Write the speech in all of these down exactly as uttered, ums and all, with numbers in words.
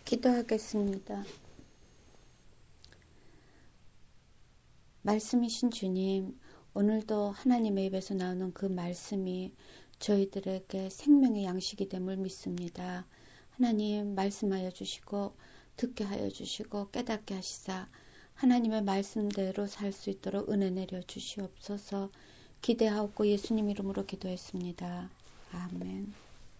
기도하겠습니다. 말씀이신 주님, 오늘도 하나님의 입에서 나오는 그 말씀이 저희들에게 생명의 양식이 됨을 믿습니다. 하나님 말씀하여 주시고 듣게 하여 주시고 깨닫게 하시사 하나님의 말씀대로 살 수 있도록 은혜 내려 주시옵소서. 기대하옵고 예수님 이름으로 기도했습니다. 아멘.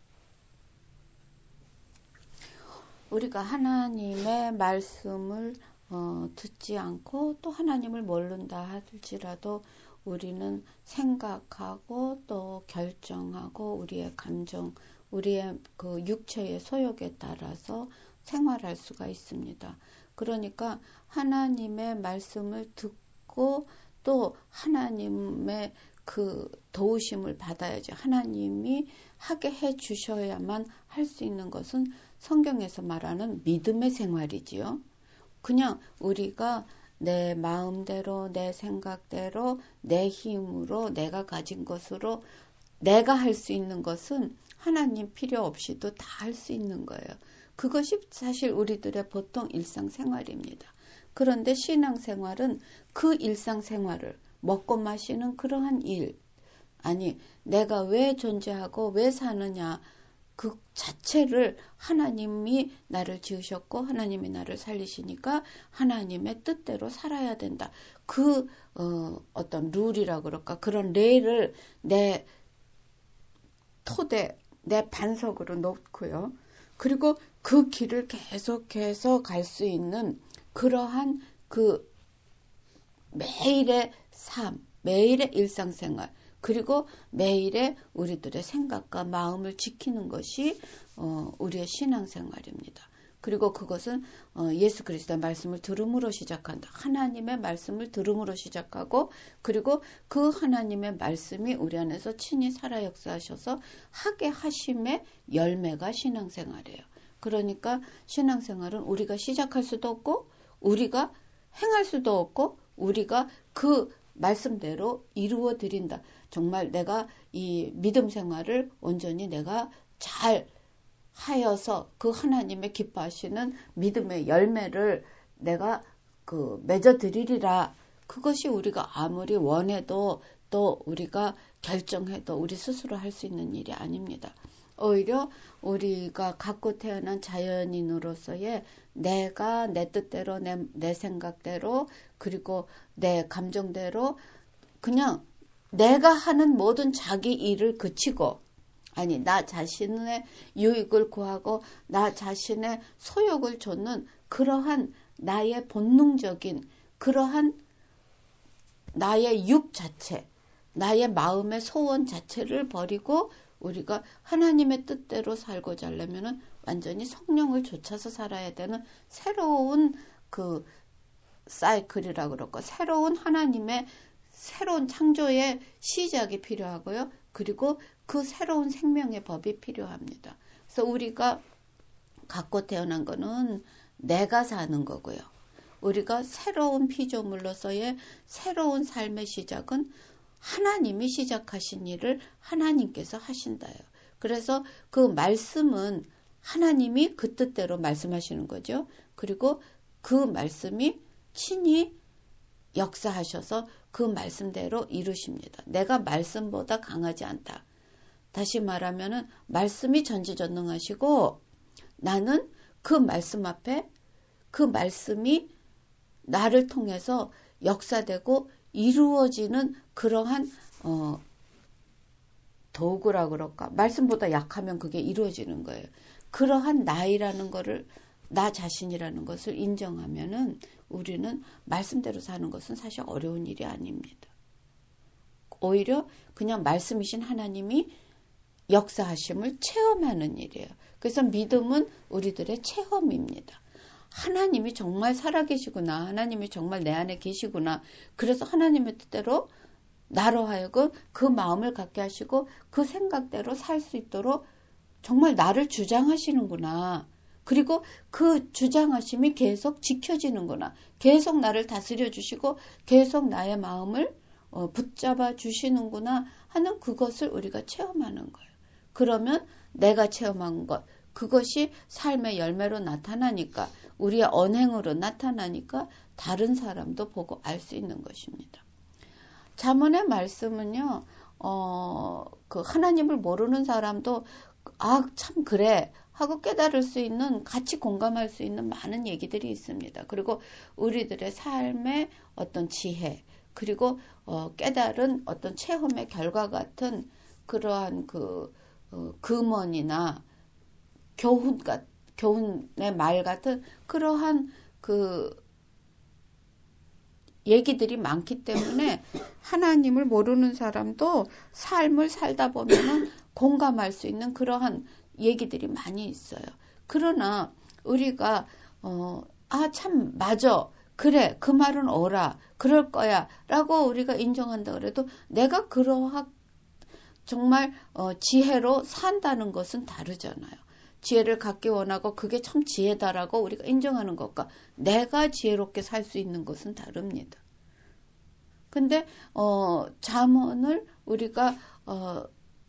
우리가 하나님의 말씀을 어, 듣지 않고 또 하나님을 모른다 할지라도 우리는 생각하고 또 결정하고 우리의 감정, 우리의 그 육체의 소욕에 따라서 생활할 수가 있습니다. 그러니까 하나님의 말씀을 듣고 또 하나님의 그 도우심을 받아야지. 하나님이 하게 해 주셔야만 할 수 있는 것은 성경에서 말하는 믿음의 생활이지요. 그냥 우리가 내 마음대로, 내 생각대로, 내 힘으로, 내가 가진 것으로 내가 할 수 있는 것은 하나님 필요 없이도 다 할 수 있는 거예요. 그것이 사실 우리들의 보통 일상생활입니다. 그런데 신앙생활은 그 일상생활을 먹고 마시는 그러한 일, 아니 내가 왜 존재하고 왜 사느냐 그 자체를 하나님이 나를 지으셨고 하나님이 나를 살리시니까 하나님의 뜻대로 살아야 된다. 그 어, 어떤 룰이라 그럴까 그런 레일을 내 토대, 내 반석으로 놓고요. 그리고 그 길을 계속해서 갈 수 있는 그러한 그 매일의 삶, 매일의 일상생활, 그리고 매일의 우리들의 생각과 마음을 지키는 것이 어, 우리의 신앙생활입니다. 그리고 그것은 어, 예수 그리스도의 말씀을 들음으로 시작한다. 하나님의 말씀을 들음으로 시작하고 그리고 그 하나님의 말씀이 우리 안에서 친히 살아 역사하셔서 하게 하심의 열매가 신앙생활이에요. 그러니까 신앙생활은 우리가 시작할 수도 없고 우리가 행할 수도 없고 우리가 그 말씀대로 이루어 드린다. 정말 내가 이 믿음 생활을 온전히 내가 잘 하여서 그 하나님의 기뻐하시는 믿음의 열매를 내가 그 맺어 드리리라. 그것이 우리가 아무리 원해도 또 우리가 결정해도 우리 스스로 할 수 있는 일이 아닙니다. 오히려 우리가 갖고 태어난 자연인으로서의 내가 내 뜻대로 내, 내 생각대로 그리고 내 감정대로 그냥 내가 하는 모든 자기 일을 그치고 아니 나 자신의 유익을 구하고 나 자신의 소욕을 좇는 그러한 나의 본능적인 그러한 나의 육 자체 나의 마음의 소원 자체를 버리고 우리가 하나님의 뜻대로 살고자 하려면 완전히 성령을 좇아서 살아야 되는 새로운 그 사이클이라 그럴까 새로운 하나님의 새로운 창조의 시작이 필요하고요. 그리고 그 새로운 생명의 법이 필요합니다. 그래서 우리가 갖고 태어난 거는 내가 사는 거고요. 우리가 새로운 피조물로서의 새로운 삶의 시작은 하나님이 시작하신 일을 하나님께서 하신다요. 그래서 그 말씀은 하나님이 그 뜻대로 말씀하시는 거죠. 그리고 그 말씀이 친히 역사하셔서 그 말씀대로 이루십니다. 내가 말씀보다 강하지 않다. 다시 말하면은 말씀이 전지전능하시고 나는 그 말씀 앞에 그 말씀이 나를 통해서 역사되고 이루어지는 그러한 어, 도구라 그럴까? 말씀보다 약하면 그게 이루어지는 거예요. 그러한 나이라는 거를 나 자신이라는 것을 인정하면은 우리는 말씀대로 사는 것은 사실 어려운 일이 아닙니다. 오히려 그냥 말씀이신 하나님이 역사하심을 체험하는 일이에요. 그래서 믿음은 우리들의 체험입니다. 하나님이 정말 살아계시구나. 하나님이 정말 내 안에 계시구나. 그래서 하나님의 뜻대로 나로 하여금 그 마음을 갖게 하시고 그 생각대로 살 수 있도록 정말 나를 주장하시는구나. 그리고 그 주장하심이 계속 지켜지는구나. 계속 나를 다스려 주시고 계속 나의 마음을 어, 붙잡아 주시는구나 하는 그것을 우리가 체험하는 거예요. 그러면 내가 체험한 것, 그것이 삶의 열매로 나타나니까, 우리의 언행으로 나타나니까 다른 사람도 보고 알 수 있는 것입니다. 잠언의 말씀은요, 어, 그 하나님을 모르는 사람도 아, 참 그래 하고 깨달을 수 있는, 같이 공감할 수 있는 많은 얘기들이 있습니다. 그리고 우리들의 삶의 어떤 지혜, 그리고 어, 깨달은 어떤 체험의 결과 같은 그러한 그 어, 금언이나 교훈, 교훈의 말 같은 그러한 그 얘기들이 많기 때문에 하나님을 모르는 사람도 삶을 살다 보면은 공감할 수 있는 그러한 얘기들이 많이 있어요. 그러나 우리가 어, 아, 참 맞아. 그래. 그 말은 옳아. 그럴 거야. 라고 우리가 인정한다 그래도 내가 그러한 정말 어, 지혜로 산다는 것은 다르잖아요. 지혜를 갖기 원하고 그게 참 지혜다라고 우리가 인정하는 것과 내가 지혜롭게 살 수 있는 것은 다릅니다. 근데 어, 잠언을 우리가 어,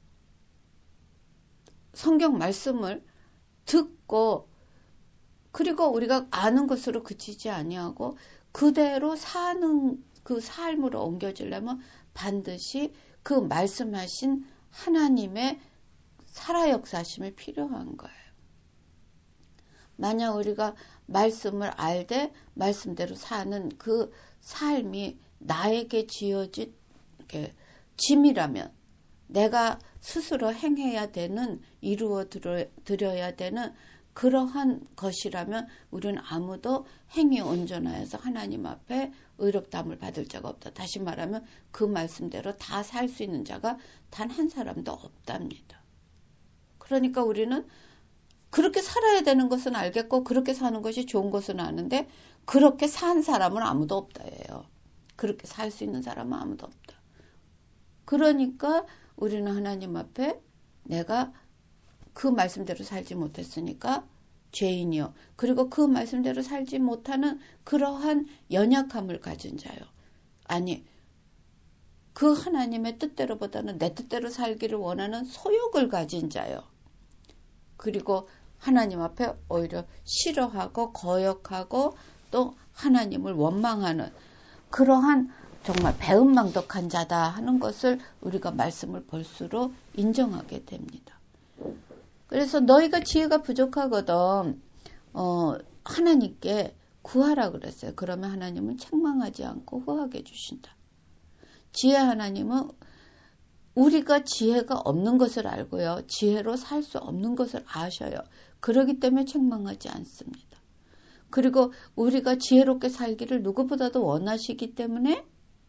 성경 말씀을 듣고 그리고 우리가 아는 것으로 그치지 아니하고 그대로 사는 그 삶으로 옮겨지려면 반드시 그 말씀하신 하나님의 살아 역사심이 필요한 거예요. 만약 우리가 말씀을 알되 말씀대로 사는 그 삶이 나에게 지어진 이렇게 짐이라면, 내가 스스로 행해야 되는, 이루어 드려야 되는 그러한 것이라면 우리는 아무도 행위 온전하여서 하나님 앞에 의롭다함을 받을 자가 없다. 다시 말하면 그 말씀대로 다 살 수 있는 자가 단 한 사람도 없답니다. 그러니까 우리는 그렇게 살아야 되는 것은 알겠고 그렇게 사는 것이 좋은 것은 아는데 그렇게 산 사람은 아무도 없다예요. 그렇게 살 수 있는 사람은 아무도 없다. 그러니까 우리는 하나님 앞에 내가 그 말씀대로 살지 못했으니까 죄인이요. 그리고 그 말씀대로 살지 못하는 그러한 연약함을 가진 자요. 아니, 그 하나님의 뜻대로보다는 내 뜻대로 살기를 원하는 소욕을 가진 자요. 그리고 하나님 앞에 오히려 싫어하고 거역하고 또 하나님을 원망하는 그러한 정말 배은망덕한 자다 하는 것을 우리가 말씀을 볼수록 인정하게 됩니다. 그래서 너희가 지혜가 부족하거든 어, 하나님께 구하라 그랬어요. 그러면 하나님은 책망하지 않고 후하게 주신다. 지혜 하나님은 우리가 지혜가 없는 것을 알고요. 지혜로 살 수 없는 것을 아셔요. 그렇기 때문에 책망하지 않습니다. 그리고 우리가 지혜롭게 살기를 누구보다도 원하시기 때문에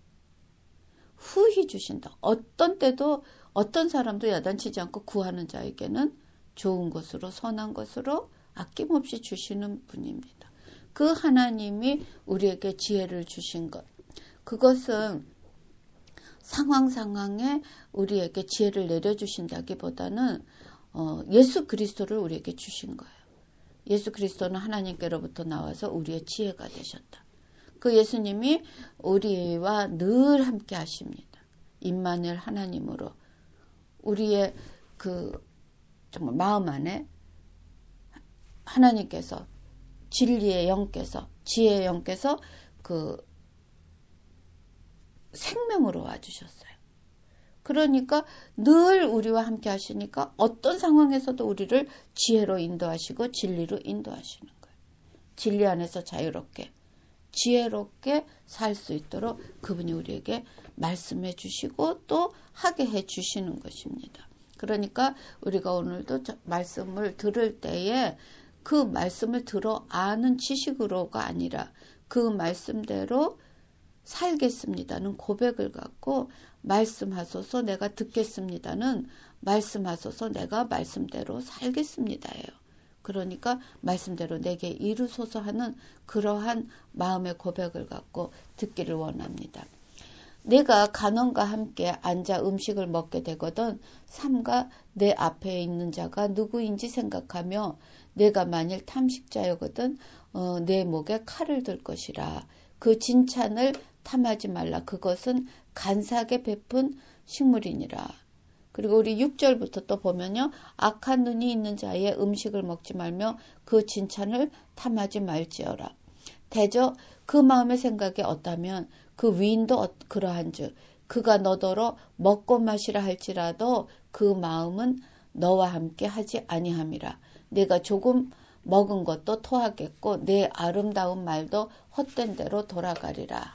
후히 주신다. 어떤 때도 어떤 사람도 야단치지 않고 구하는 자에게는 좋은 것으로 선한 것으로 아낌없이 주시는 분입니다. 그 하나님이 우리에게 지혜를 주신 것. 그것은 상황 상황에 우리에게 지혜를 내려주신다기보다는 어, 예수 그리스도를 우리에게 주신 거예요. 예수 그리스도는 하나님께로부터 나와서 우리의 지혜가 되셨다. 그 예수님이 우리와 늘 함께 하십니다. 임마누엘 하나님으로 우리의 그 정말 마음 안에 하나님께서 진리의 영께서 지혜의 영께서 그 생명으로 와주셨어요. 그러니까 늘 우리와 함께 하시니까 어떤 상황에서도 우리를 지혜로 인도하시고 진리로 인도하시는 거예요. 진리 안에서 자유롭게 지혜롭게 살 수 있도록 그분이 우리에게 말씀해 주시고 또 하게 해 주시는 것입니다. 그러니까 우리가 오늘도 말씀을 들을 때에 그 말씀을 들어 아는 지식으로가 아니라 그 말씀대로 살겠습니다는 고백을 갖고 말씀하소서 내가 듣겠습니다는 말씀하소서 내가 말씀대로 살겠습니다예요. 그러니까 말씀대로 내게 이루소서 하는 그러한 마음의 고백을 갖고 듣기를 원합니다. 내가 간원과 함께 앉아 음식을 먹게 되거든 삼가 내 앞에 있는 자가 누구인지 생각하며 내가 만일 탐식자여거든 어, 내 목에 칼을 들 것이라. 그 진찬을 탐하지 말라. 그것은 간사하게 베푼 식물이니라. 그리고 우리 육 절부터 또 보면요. 악한 눈이 있는 자의 음식을 먹지 말며 그 진찬을 탐하지 말지어라. 대저 그 마음의 생각이 어떠면 그 위인도 그러한즉 그가 너더러 먹고 마시라 할지라도 그 마음은 너와 함께 하지 아니함이라. 내가 조금 먹은 것도 토하겠고 내 아름다운 말도 헛된 대로 돌아가리라.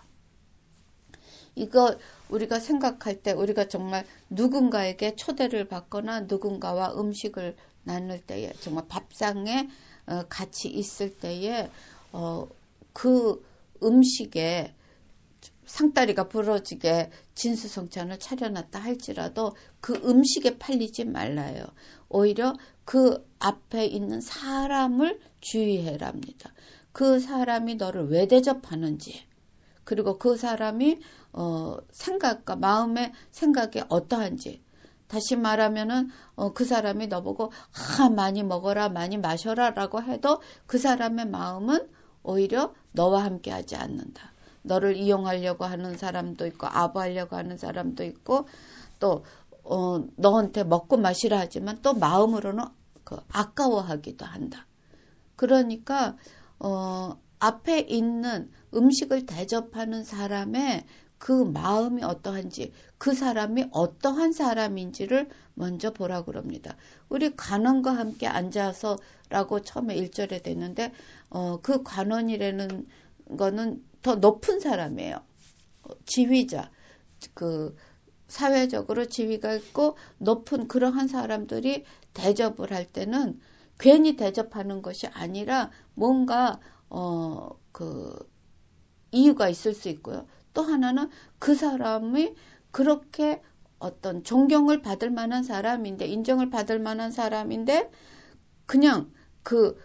이거 우리가 생각할 때 우리가 정말 누군가에게 초대를 받거나 누군가와 음식을 나눌 때에 정말 밥상에 같이 있을 때에 어, 그 음식에 상다리가 부러지게 진수성찬을 차려놨다 할지라도 그 음식에 팔리지 말라요. 오히려 그 앞에 있는 사람을 주의해랍니다. 그 사람이 너를 왜 대접하는지, 그리고 그 사람이 어, 생각과 마음의 생각이 어떠한지. 다시 말하면은 어, 그 사람이 너보고 아, 많이 먹어라, 많이 마셔라 라고 해도 그 사람의 마음은 오히려 너와 함께 하지 않는다. 너를 이용하려고 하는 사람도 있고 아부하려고 하는 사람도 있고 또 어, 너한테 먹고 마시라 하지만 또 마음으로는 그 아까워하기도 한다. 그러니까 어, 앞에 있는 음식을 대접하는 사람의 그 마음이 어떠한지, 그 사람이 어떠한 사람인지를 먼저 보라 그럽니다. 우리 관원과 함께 앉아서라고 처음에 일 절에 됐는데 어, 그 관원이라는 거는 더 높은 사람이에요. 지휘자, 그 사회적으로 지위가 있고 높은 그러한 사람들이 대접을 할 때는 괜히 대접하는 것이 아니라 뭔가 어, 그 이유가 있을 수 있고요. 또 하나는 그 사람이 그렇게 어떤 존경을 받을 만한 사람인데, 인정을 받을 만한 사람인데 그냥 그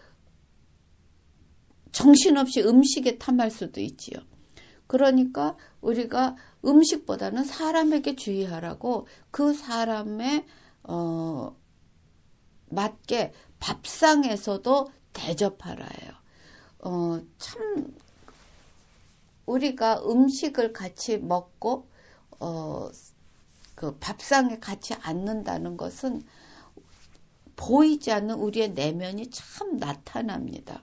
정신없이 음식에 탐할 수도 있지요. 그러니까 우리가 음식보다는 사람에게 주의하라고 그 사람의 어, 맞게 밥상에서도 대접하라예요. 어, 참 우리가 음식을 같이 먹고 어, 그 밥상에 같이 앉는다는 것은 보이지 않는 우리의 내면이 참 나타납니다.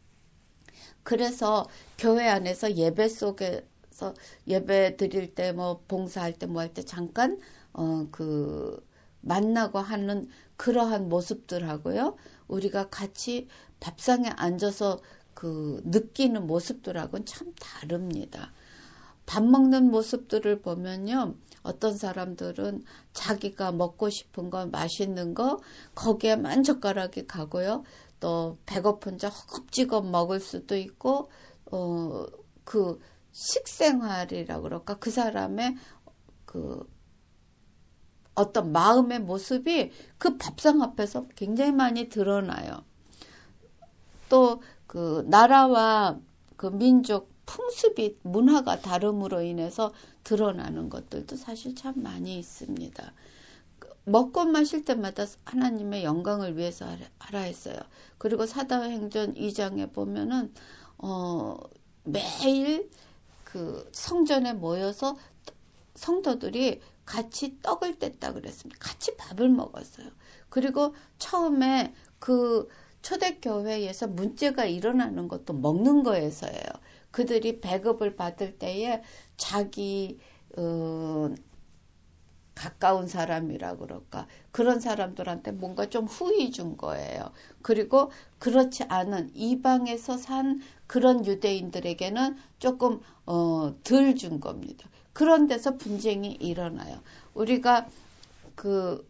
그래서 교회 안에서 예배 속에서 예배 드릴 때 뭐 봉사할 때 뭐 할 때 잠깐 어, 그 만나고 하는 그러한 모습들하고요. 우리가 같이 밥상에 앉아서 그 느끼는 모습들하고는 참 다릅니다. 밥 먹는 모습들을 보면요. 어떤 사람들은 자기가 먹고 싶은 거, 맛있는 거 거기에만 젓가락이 가고요. 또 배고픈 자 허겁지겁 먹을 수도 있고 어, 그 식생활이라고 그럴까? 그 사람의 그 어떤 마음의 모습이 그 밥상 앞에서 굉장히 많이 드러나요. 또 그 나라와 그 민족 풍습이 문화가 다름으로 인해서 드러나는 것들도 사실 참 많이 있습니다. 먹고 마실 때마다 하나님의 영광을 위해서 하라 했어요. 그리고 사도행전 이 장에 보면은 어, 매일 그 성전에 모여서 성도들이 같이 떡을 뗐다 그랬습니다. 같이 밥을 먹었어요. 그리고 처음에 그 초대교회에서 문제가 일어나는 것도 먹는 거에서예요. 그들이 배급을 받을 때에 자기 어, 가까운 사람이라 그럴까 그런 사람들한테 뭔가 좀 후히 준 거예요. 그리고 그렇지 않은 이방에서 산 그런 유대인들에게는 조금 어, 덜 준 겁니다. 그런 데서 분쟁이 일어나요. 우리가 그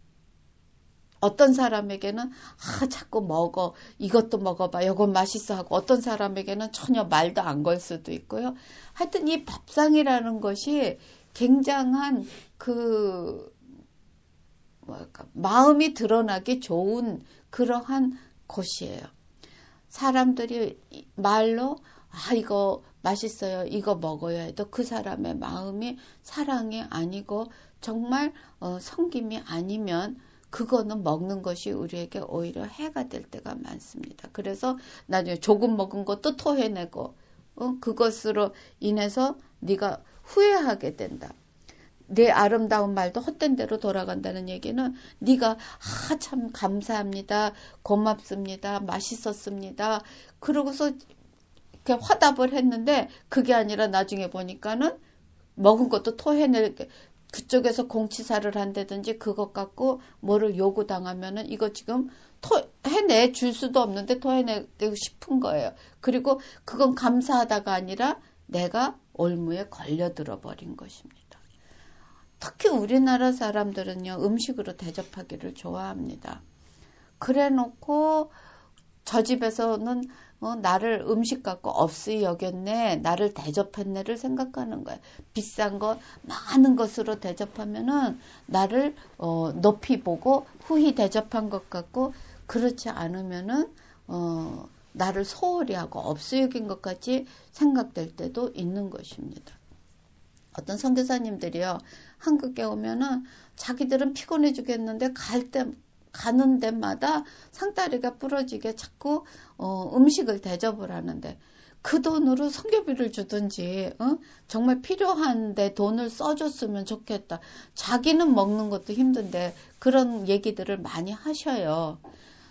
어떤 사람에게는 아 자꾸 먹어 이것도 먹어봐 이건 맛있어 하고 어떤 사람에게는 전혀 말도 안 걸 수도 있고요. 하여튼 이 밥상이라는 것이 굉장한 그 뭐랄까 마음이 드러나기 좋은 그러한 곳이에요. 사람들이 말로 아 이거 맛있어요 이거 먹어야 해도 그 사람의 마음이 사랑이 아니고 정말 어, 섬김이 아니면 그거는 먹는 것이 우리에게 오히려 해가 될 때가 많습니다. 그래서 나중에 조금 먹은 것도 토해내고 어, 그것으로 인해서 네가 후회하게 된다. 내 아름다운 말도 헛된 대로 돌아간다는 얘기는 네가 아, 참 감사합니다. 고맙습니다. 맛있었습니다. 그러고서 이렇게 화답을 했는데 그게 아니라 나중에 보니까는 먹은 것도 토해낼 그쪽에서 공치사를 한다든지 그것 갖고 뭐를 요구당하면은 이거 지금 토해내 줄 수도 없는데 토해내고 싶은 거예요. 그리고 그건 감사하다가 아니라 내가 올무에 걸려들어 버린 것입니다. 특히 우리나라 사람들은요, 음식으로 대접하기를 좋아합니다. 그래 놓고 저 집에서는 어, 나를 음식 갖고 없이 여겼네, 나를 대접했네를 생각하는 거예요. 비싼 거, 많은 것으로 대접하면은 나를 어, 높이 보고 후히 대접한 것 같고, 그렇지 않으면은 어, 나를 소홀히 하고 없이 여긴 것 같이 생각될 때도 있는 것입니다. 어떤 선교사님들이요, 한국에 오면은 자기들은 피곤해 죽겠는데 갈 때, 가는 데마다 상다리가 부러지게 자꾸 어, 음식을 대접을 하는데 그 돈으로 선교비를 주든지 어? 정말 필요한데 돈을 써줬으면 좋겠다. 자기는 먹는 것도 힘든데 그런 얘기들을 많이 하셔요.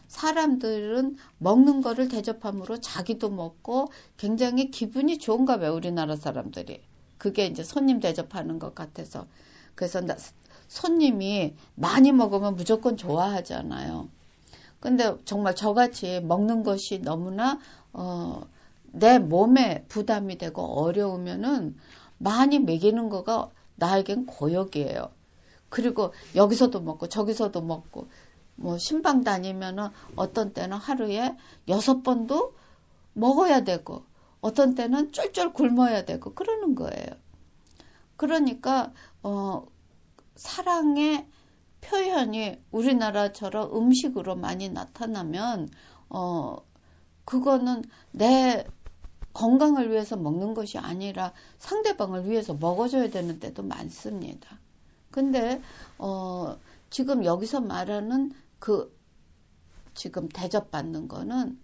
사람들은 먹는 거를 대접함으로 자기도 먹고 굉장히 기분이 좋은가 봐요. 우리나라 사람들이. 그게 이제 손님 대접하는 것 같아서. 그래서 나, 손님이 많이 먹으면 무조건 좋아하잖아요. 근데 정말 저같이 먹는 것이 너무나 어, 내 몸에 부담이 되고 어려우면은 많이 먹이는 거가 나에겐 고역이에요. 그리고 여기서도 먹고 저기서도 먹고 뭐 신방 다니면은 어떤 때는 하루에 여섯 번도 먹어야 되고 어떤 때는 쫄쫄 굶어야 되고 그러는 거예요. 그러니까 어, 사랑의 표현이 우리나라처럼 음식으로 많이 나타나면 어, 그거는 내 건강을 위해서 먹는 것이 아니라 상대방을 위해서 먹어줘야 되는 때도 많습니다. 근데 어, 지금 여기서 말하는 그 지금 대접받는 거는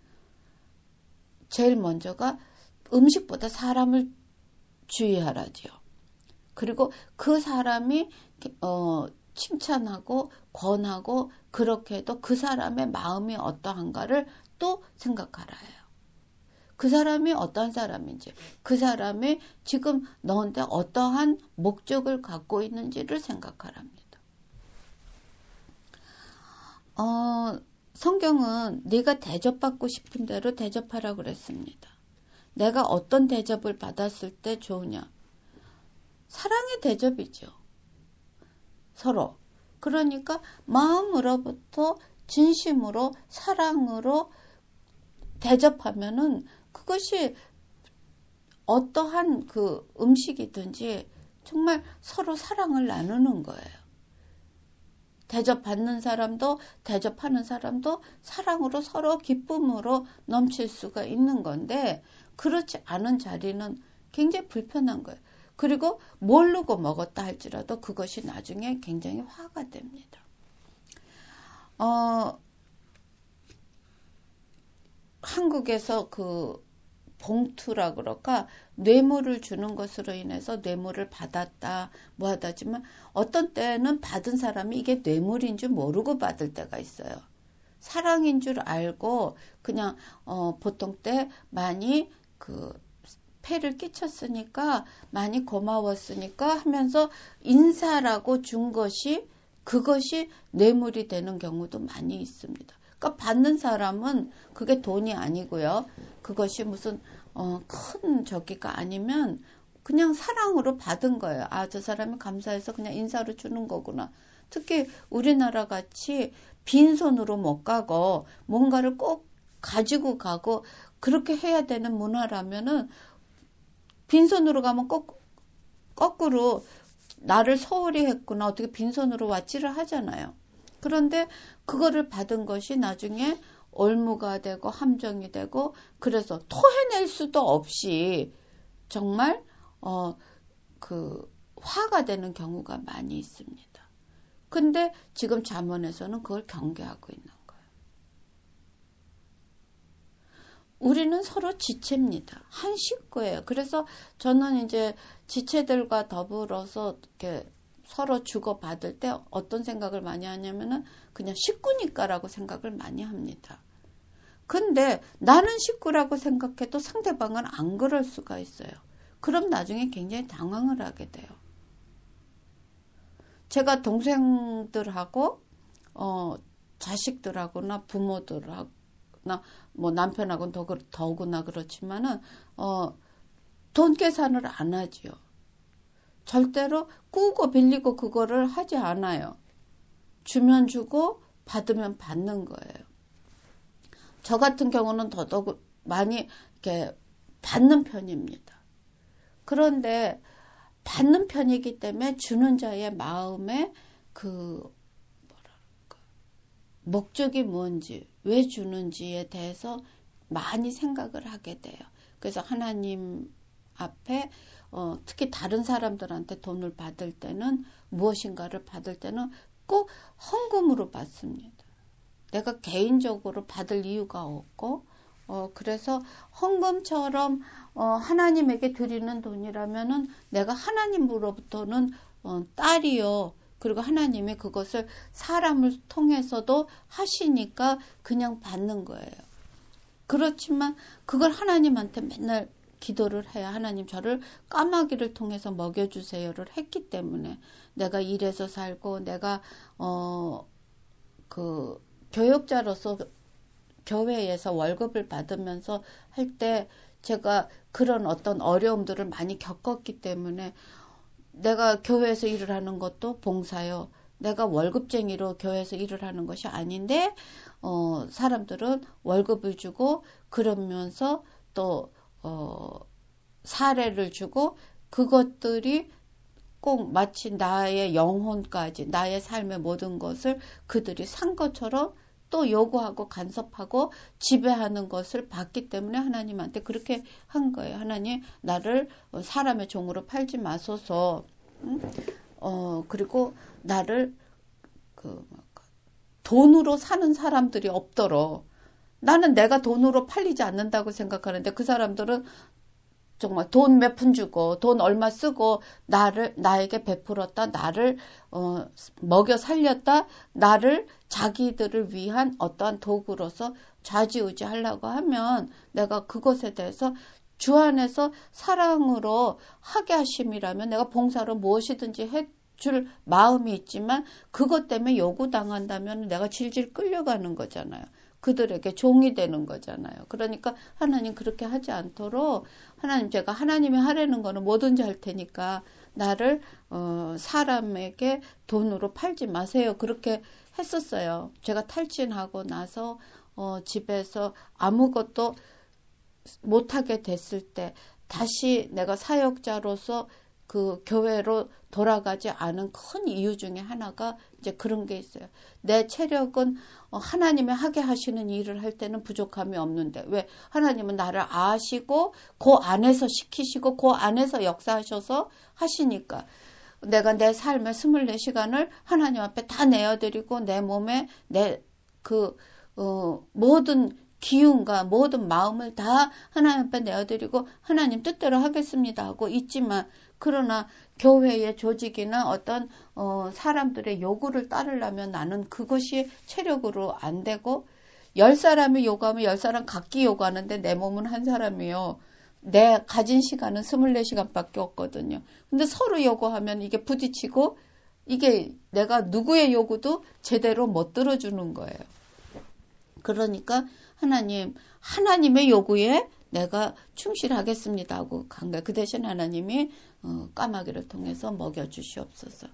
제일 먼저가 음식보다 사람을 주의하라지요. 그리고 그 사람이 어, 칭찬하고 권하고 그렇게 해도 그 사람의 마음이 어떠한가를 또 생각하라 해요. 그 사람이 어떤 사람인지, 그 사람이 지금 너한테 어떠한 목적을 갖고 있는지를 생각하랍니다. 어, 성경은 네가 대접받고 싶은 대로 대접하라고 그랬습니다. 내가 어떤 대접을 받았을 때 좋으냐? 사랑의 대접이죠. 서로. 그러니까 마음으로부터 진심으로 사랑으로 대접하면은 그것이 어떠한 그 음식이든지 정말 서로 사랑을 나누는 거예요. 대접받는 사람도 대접하는 사람도 사랑으로 서로 기쁨으로 넘칠 수가 있는 건데 그렇지 않은 자리는 굉장히 불편한 거예요. 그리고 모르고 먹었다 할지라도 그것이 나중에 굉장히 화가 됩니다. 어, 한국에서 그 봉투라 그럴까 뇌물을 주는 것으로 인해서 뇌물을 받았다 뭐 하다지만 어떤 때는 받은 사람이 이게 뇌물인 줄 모르고 받을 때가 있어요. 사랑인 줄 알고 그냥 어, 보통 때 많이 그 폐를 끼쳤으니까 많이 고마웠으니까 하면서 인사라고 준 것이 그것이 뇌물이 되는 경우도 많이 있습니다. 그러니까 받는 사람은 그게 돈이 아니고요. 그것이 무슨 어, 큰 저기가 아니면 그냥 사랑으로 받은 거예요. 아, 저 사람이 감사해서 그냥 인사로 주는 거구나. 특히 우리나라 같이 빈손으로 못 가고 뭔가를 꼭 가지고 가고 그렇게 해야 되는 문화라면은 빈손으로 가면 꼭 거꾸로 나를 소홀히 했구나. 어떻게 빈손으로 왔지를 하잖아요. 그런데 그거를 받은 것이 나중에 올무가 되고 함정이 되고 그래서 토해낼 수도 없이 정말 어, 그 화가 되는 경우가 많이 있습니다. 근데 지금 잠언에서는 그걸 경계하고 있는 거예요. 우리는 서로 지체입니다. 한 식구예요. 그래서 저는 이제 지체들과 더불어서 이렇게 서로 주고받을 때 어떤 생각을 많이 하냐면은 그냥 식구니까라고 생각을 많이 합니다. 근데 나는 식구라고 생각해도 상대방은 안 그럴 수가 있어요. 그럼 나중에 굉장히 당황을 하게 돼요. 제가 동생들하고 어, 자식들하고나 부모들하고나 뭐 남편하고는 더, 더구나 그렇지만은 어, 돈 계산을 안 하지요. 절대로 꾸고 빌리고 그거를 하지 않아요. 주면 주고 받으면 받는 거예요. 저 같은 경우는 더더욱 많이 이렇게 받는 편입니다. 그런데 받는 편이기 때문에 주는 자의 마음에 그 뭐랄까 목적이 뭔지 왜 주는지에 대해서 많이 생각을 하게 돼요. 그래서 하나님 앞에 어, 특히 다른 사람들한테 돈을 받을 때는 무엇인가를 받을 때는 꼭 헌금으로 받습니다. 내가 개인적으로 받을 이유가 없고 어, 그래서 헌금처럼 어, 하나님에게 드리는 돈이라면은 내가 하나님으로부터는 어, 딸이요. 그리고 하나님이 그것을 사람을 통해서도 하시니까 그냥 받는 거예요. 그렇지만 그걸 하나님한테 맨날 기도를 해야 하나님 저를 까마귀를 통해서 먹여주세요를 했기 때문에 내가 일해서 살고 내가 어, 그 교육자로서 교회에서 월급을 받으면서 할 때 제가 그런 어떤 어려움들을 많이 겪었기 때문에 내가 교회에서 일을 하는 것도 봉사요. 내가 월급쟁이로 교회에서 일을 하는 것이 아닌데 어, 사람들은 월급을 주고 그러면서 또 어, 사례를 주고 그것들이 꼭 마치 나의 영혼까지 나의 삶의 모든 것을 그들이 산 것처럼 또 요구하고 간섭하고 지배하는 것을 봤기 때문에 하나님한테 그렇게 한 거예요. 하나님 나를 사람의 종으로 팔지 마소서. 응? 어, 그리고 나를 그 돈으로 사는 사람들이 없도록. 나는 내가 돈으로 팔리지 않는다고 생각하는데 그 사람들은 정말 돈 몇 푼 주고 돈 얼마 쓰고 나를 나에게 베풀었다. 나를 어, 먹여 살렸다. 나를 자기들을 위한 어떠한 도구로서 좌지우지하려고 하면 내가 그것에 대해서 주 안에서 사랑으로 하게 하심이라면 내가 봉사로 무엇이든지 해줄 마음이 있지만 그것 때문에 요구당한다면 내가 질질 끌려가는 거잖아요. 그들에게 종이 되는 거잖아요. 그러니까 하나님 그렇게 하지 않도록 하나님 제가 하나님이 하라는 거는 뭐든지 할 테니까 나를 어, 사람에게 돈으로 팔지 마세요. 그렇게 했었어요. 제가 탈진하고 나서 어, 집에서 아무것도 못하게 됐을 때 다시 내가 사역자로서 그 교회로 돌아가지 않은 큰 이유 중에 하나가 이제 그런 게 있어요. 내 체력은 하나님이 하게 하시는 일을 할 때는 부족함이 없는데 왜 하나님은 나를 아시고 그 안에서 시키시고 그 안에서 역사하셔서 하시니까 내가 내 삶의 스물네 시간을 하나님 앞에 다 내어드리고 내 몸에 내 그 어, 모든 기운과 모든 마음을 다 하나님 앞에 내어드리고 하나님 뜻대로 하겠습니다 하고 있지만 그러나 교회의 조직이나 어떤 어, 사람들의 요구를 따르려면 나는 그것이 체력으로 안 되고 열 사람이 요구하면 열 사람 각기 요구하는데 내 몸은 한 사람이요. 내 가진 시간은 스물네 시간밖에 없거든요. 근데 서로 요구하면 이게 부딪히고 이게 내가 누구의 요구도 제대로 못 들어주는 거예요. 그러니까 하나님, 하나님의 요구에 내가 충실하겠습니다 하고 간 거예요. 그 대신 하나님이 어, 까마귀를 통해서 먹여주시옵소서.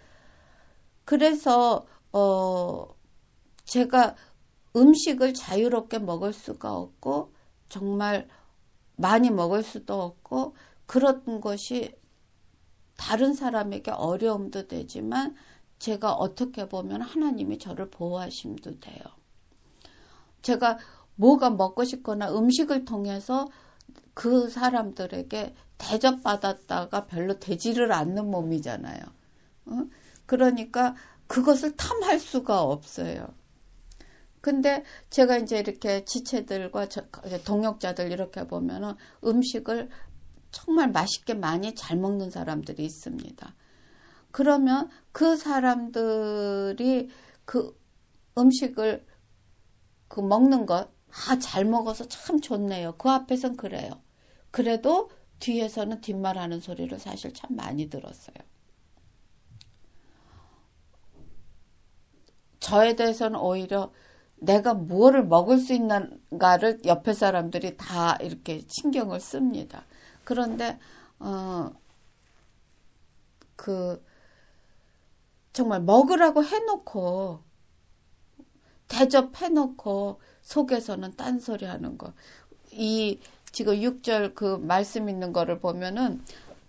그래서 어, 제가 음식을 자유롭게 먹을 수가 없고 정말 많이 먹을 수도 없고 그런 것이 다른 사람에게 어려움도 되지만 제가 어떻게 보면 하나님이 저를 보호하심도 돼요. 제가 뭐가 먹고 싶거나 음식을 통해서 그 사람들에게 대접받았다가 별로 되지를 않는 몸이잖아요. 어? 그러니까 그것을 탐할 수가 없어요. 근데 제가 이제 이렇게 지체들과 동역자들 이렇게 보면은 음식을 정말 맛있게 많이 잘 먹는 사람들이 있습니다. 그러면 그 사람들이 그 음식을 그 먹는 것, 아, 잘 먹어서 참 좋네요. 그 앞에선 그래요. 그래도 뒤에서는 뒷말하는 소리를 사실 참 많이 들었어요. 저에 대해서는 오히려 내가 무엇을 먹을 수 있는가를 옆에 사람들이 다 이렇게 신경을 씁니다. 그런데 어, 그 정말 먹으라고 해놓고 대접해놓고 속에서는 딴소리 하는 거. 이 지금 육 절 그 말씀 있는 거를 보면은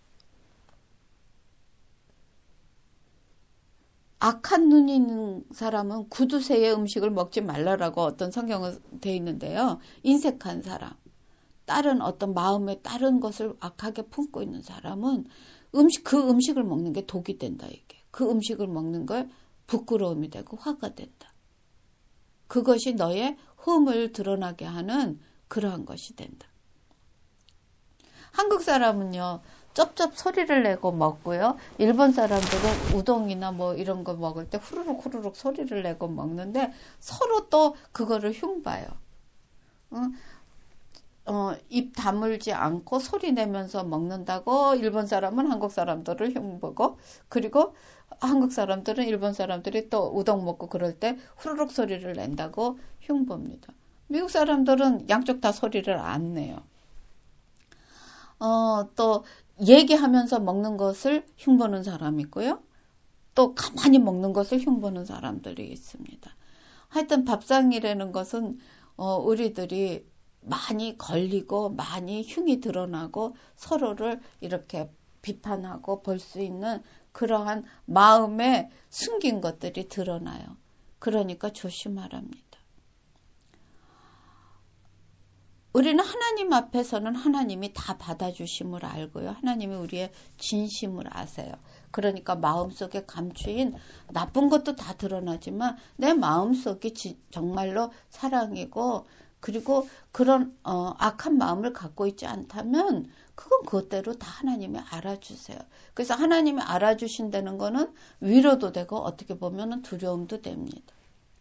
악한 눈이 있는 사람은 구두쇠의 음식을 먹지 말라라고 어떤 성경은 돼 있는데요. 인색한 사람, 다른 어떤 마음에 다른 것을 악하게 품고 있는 사람은 음식 그 음식을 먹는 게 독이 된다 이게. 그 음식을 먹는 걸 부끄러움이 되고 화가 된다. 그것이 너의 흠을 드러나게 하는 그러한 것이 된다. 한국 사람은요, 쩝쩝 소리를 내고 먹고요. 일본 사람들은 우동이나 뭐 이런 거 먹을 때 후루룩 후루룩 소리를 내고 먹는데 서로 또 그거를 흉봐요. 어, 어, 입 다물지 않고 소리 내면서 먹는다고 일본 사람은 한국 사람들을 흉보고, 그리고 한국 사람들은 일본 사람들이 또 우동 먹고 그럴 때 후루룩 소리를 낸다고 흉봅니다. 미국 사람들은 양쪽 다 소리를 안 내요. 어, 또 얘기하면서 먹는 것을 흉보는 사람이 있고요. 또 가만히 먹는 것을 흉보는 사람들이 있습니다. 하여튼 밥상이라는 것은 어, 우리들이 많이 걸리고 많이 흉이 드러나고 서로를 이렇게 비판하고 볼 수 있는 그러한 마음에 숨긴 것들이 드러나요. 그러니까 조심하랍니다. 우리는 하나님 앞에서는 하나님이 다 받아주심을 알고요. 하나님이 우리의 진심을 아세요. 그러니까 마음속에 감추인 나쁜 것도 다 드러나지만 내 마음속이 정말로 사랑이고 그리고 그런 어, 악한 마음을 갖고 있지 않다면 그건 그것대로 다 하나님이 알아주세요. 그래서 하나님이 알아주신다는 거는 위로도 되고 어떻게 보면 두려움도 됩니다.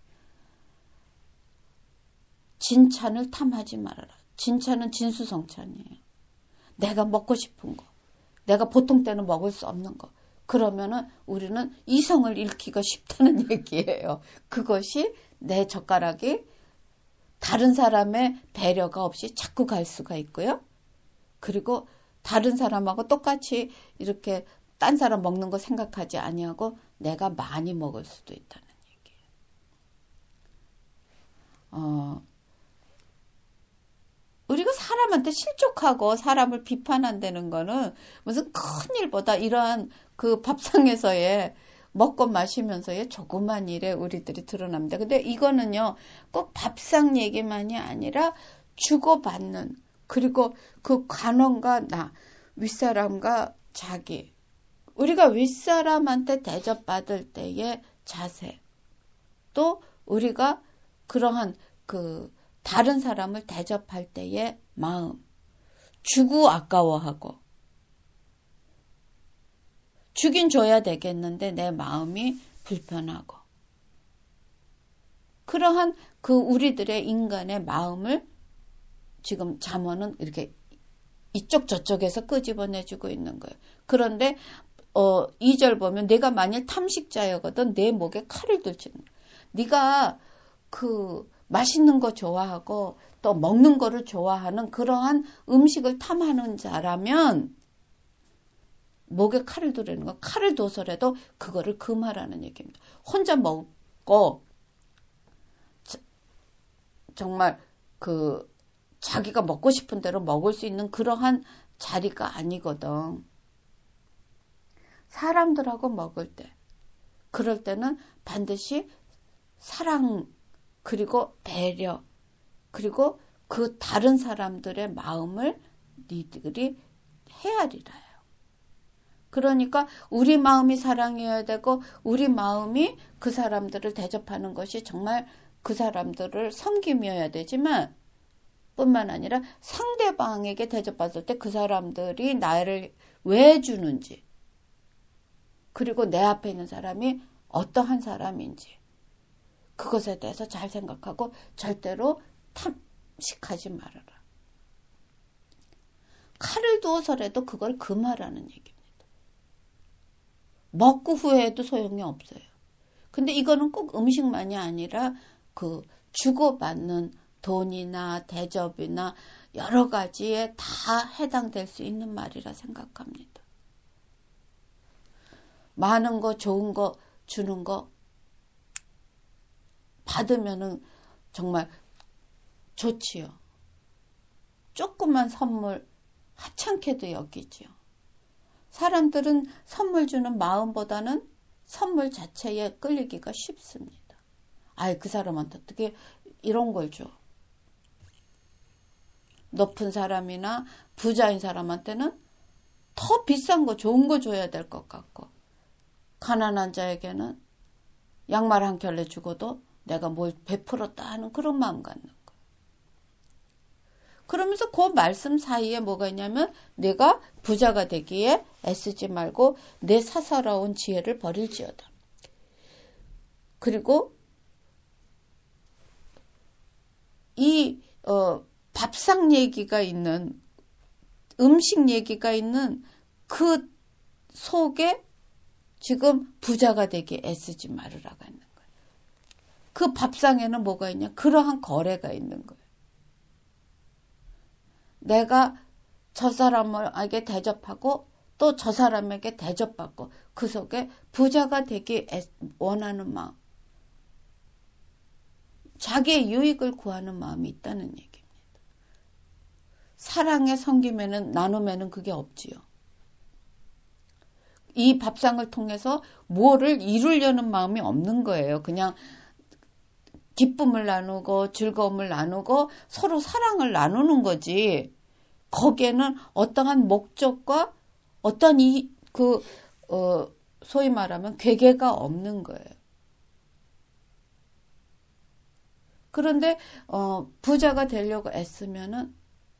진찬을 탐하지 말아라. 진찬은 진수성찬이에요. 내가 먹고 싶은 거. 내가 보통 때는 먹을 수 없는 거. 그러면은 우리는 이성을 잃기가 쉽다는 얘기예요. 그것이 내 젓가락이 다른 사람의 배려가 없이 자꾸 갈 수가 있고요. 그리고 다른 사람하고 똑같이 이렇게 딴 사람 먹는 거 생각하지 아니하고 내가 많이 먹을 수도 있다는 얘기예요. 어, 우리가 사람한테 실족하고 사람을 비판한다는 거는 무슨 큰 일보다 이러한 그 밥상에서의 먹고 마시면서의 조그만 일에 우리들이 드러납니다. 근데 이거는요, 꼭 밥상 얘기만이 아니라 주고받는, 그리고 그 관원과 나, 윗사람과 자기, 우리가 윗사람한테 대접받을 때의 자세, 또 우리가 그러한 그 다른 사람을 대접할 때의 마음, 주고 아까워하고, 주긴 줘야 되겠는데 내 마음이 불편하고, 그러한 그 우리들의 인간의 마음을 지금 잠언은 이렇게 이쪽 저쪽에서 끄집어내주고 있는 거예요. 그런데 어, 이 절 보면 내가 만일 탐식자여거든 내 목에 칼을 들지는, 네가 그 맛있는 거 좋아하고 또 먹는 거를 좋아하는 그러한 음식을 탐하는 자라면 목에 칼을 두르는 거, 칼을 둬서라도 그거를 금하라는 얘기입니다. 혼자 먹고 정말 그 자기가 먹고 싶은 대로 먹을 수 있는 그러한 자리가 아니거든. 사람들하고 먹을 때, 그럴 때는 반드시 사랑, 그리고 배려, 그리고 그 다른 사람들의 마음을 니들이 헤아리라요. 그러니까 우리 마음이 사랑이어야 되고 우리 마음이 그 사람들을 대접하는 것이 정말 그 사람들을 섬김이어야 되지만 뿐만 아니라 상대방에게 대접받을 때 그 사람들이 나를 왜 주는지, 그리고 내 앞에 있는 사람이 어떠한 사람인지 그것에 대해서 잘 생각하고 절대로 탐식하지 말아라. 칼을 두어서라도 그걸 금하라는 얘기입니다. 먹고 후회해도 소용이 없어요. 근데 이거는 꼭 음식만이 아니라 그 주고받는 돈이나 대접이나 여러 가지에 다 해당될 수 있는 말이라 생각합니다. 많은 거, 좋은 거 주는 거 받으면은 정말 좋지요. 조그만 선물 하찮게도 여기지요. 사람들은 선물 주는 마음보다는 선물 자체에 끌리기가 쉽습니다. 아이, 그 사람한테 어떻게 이런 걸 줘. 높은 사람이나 부자인 사람한테는 더 비싼 거, 좋은 거 줘야 될 것 같고, 가난한 자에게는 양말 한 켤레 주고도 내가 뭘 베풀었다 하는 그런 마음 갖는 거예요. 그러면서 그 말씀 사이에 뭐가 있냐면 내가 부자가 되기에 애쓰지 말고 내 사사로운 지혜를 버릴지어다. 그리고 이 어, 밥상 얘기가 있는 음식 얘기가 있는 그 속에 지금 부자가 되기 애쓰지 말으라고 하는 거예요. 그 밥상에는 뭐가 있냐? 그러한 거래가 있는 거예요. 내가 저 사람에게 대접하고 또 저 사람에게 대접받고 그 속에 부자가 되기 원하는 마음, 자기의 유익을 구하는 마음이 있다는 얘기입니다. 사랑에 섬김에는 나눔에는 그게 없지요. 이 밥상을 통해서 뭐를 이루려는 마음이 없는 거예요. 그냥 기쁨을 나누고 즐거움을 나누고 서로 사랑을 나누는 거지. 거기에는 어떠한 목적과 어떤 이, 그, 어, 소위 말하면 괴계가 없는 거예요. 그런데, 어, 부자가 되려고 애쓰면은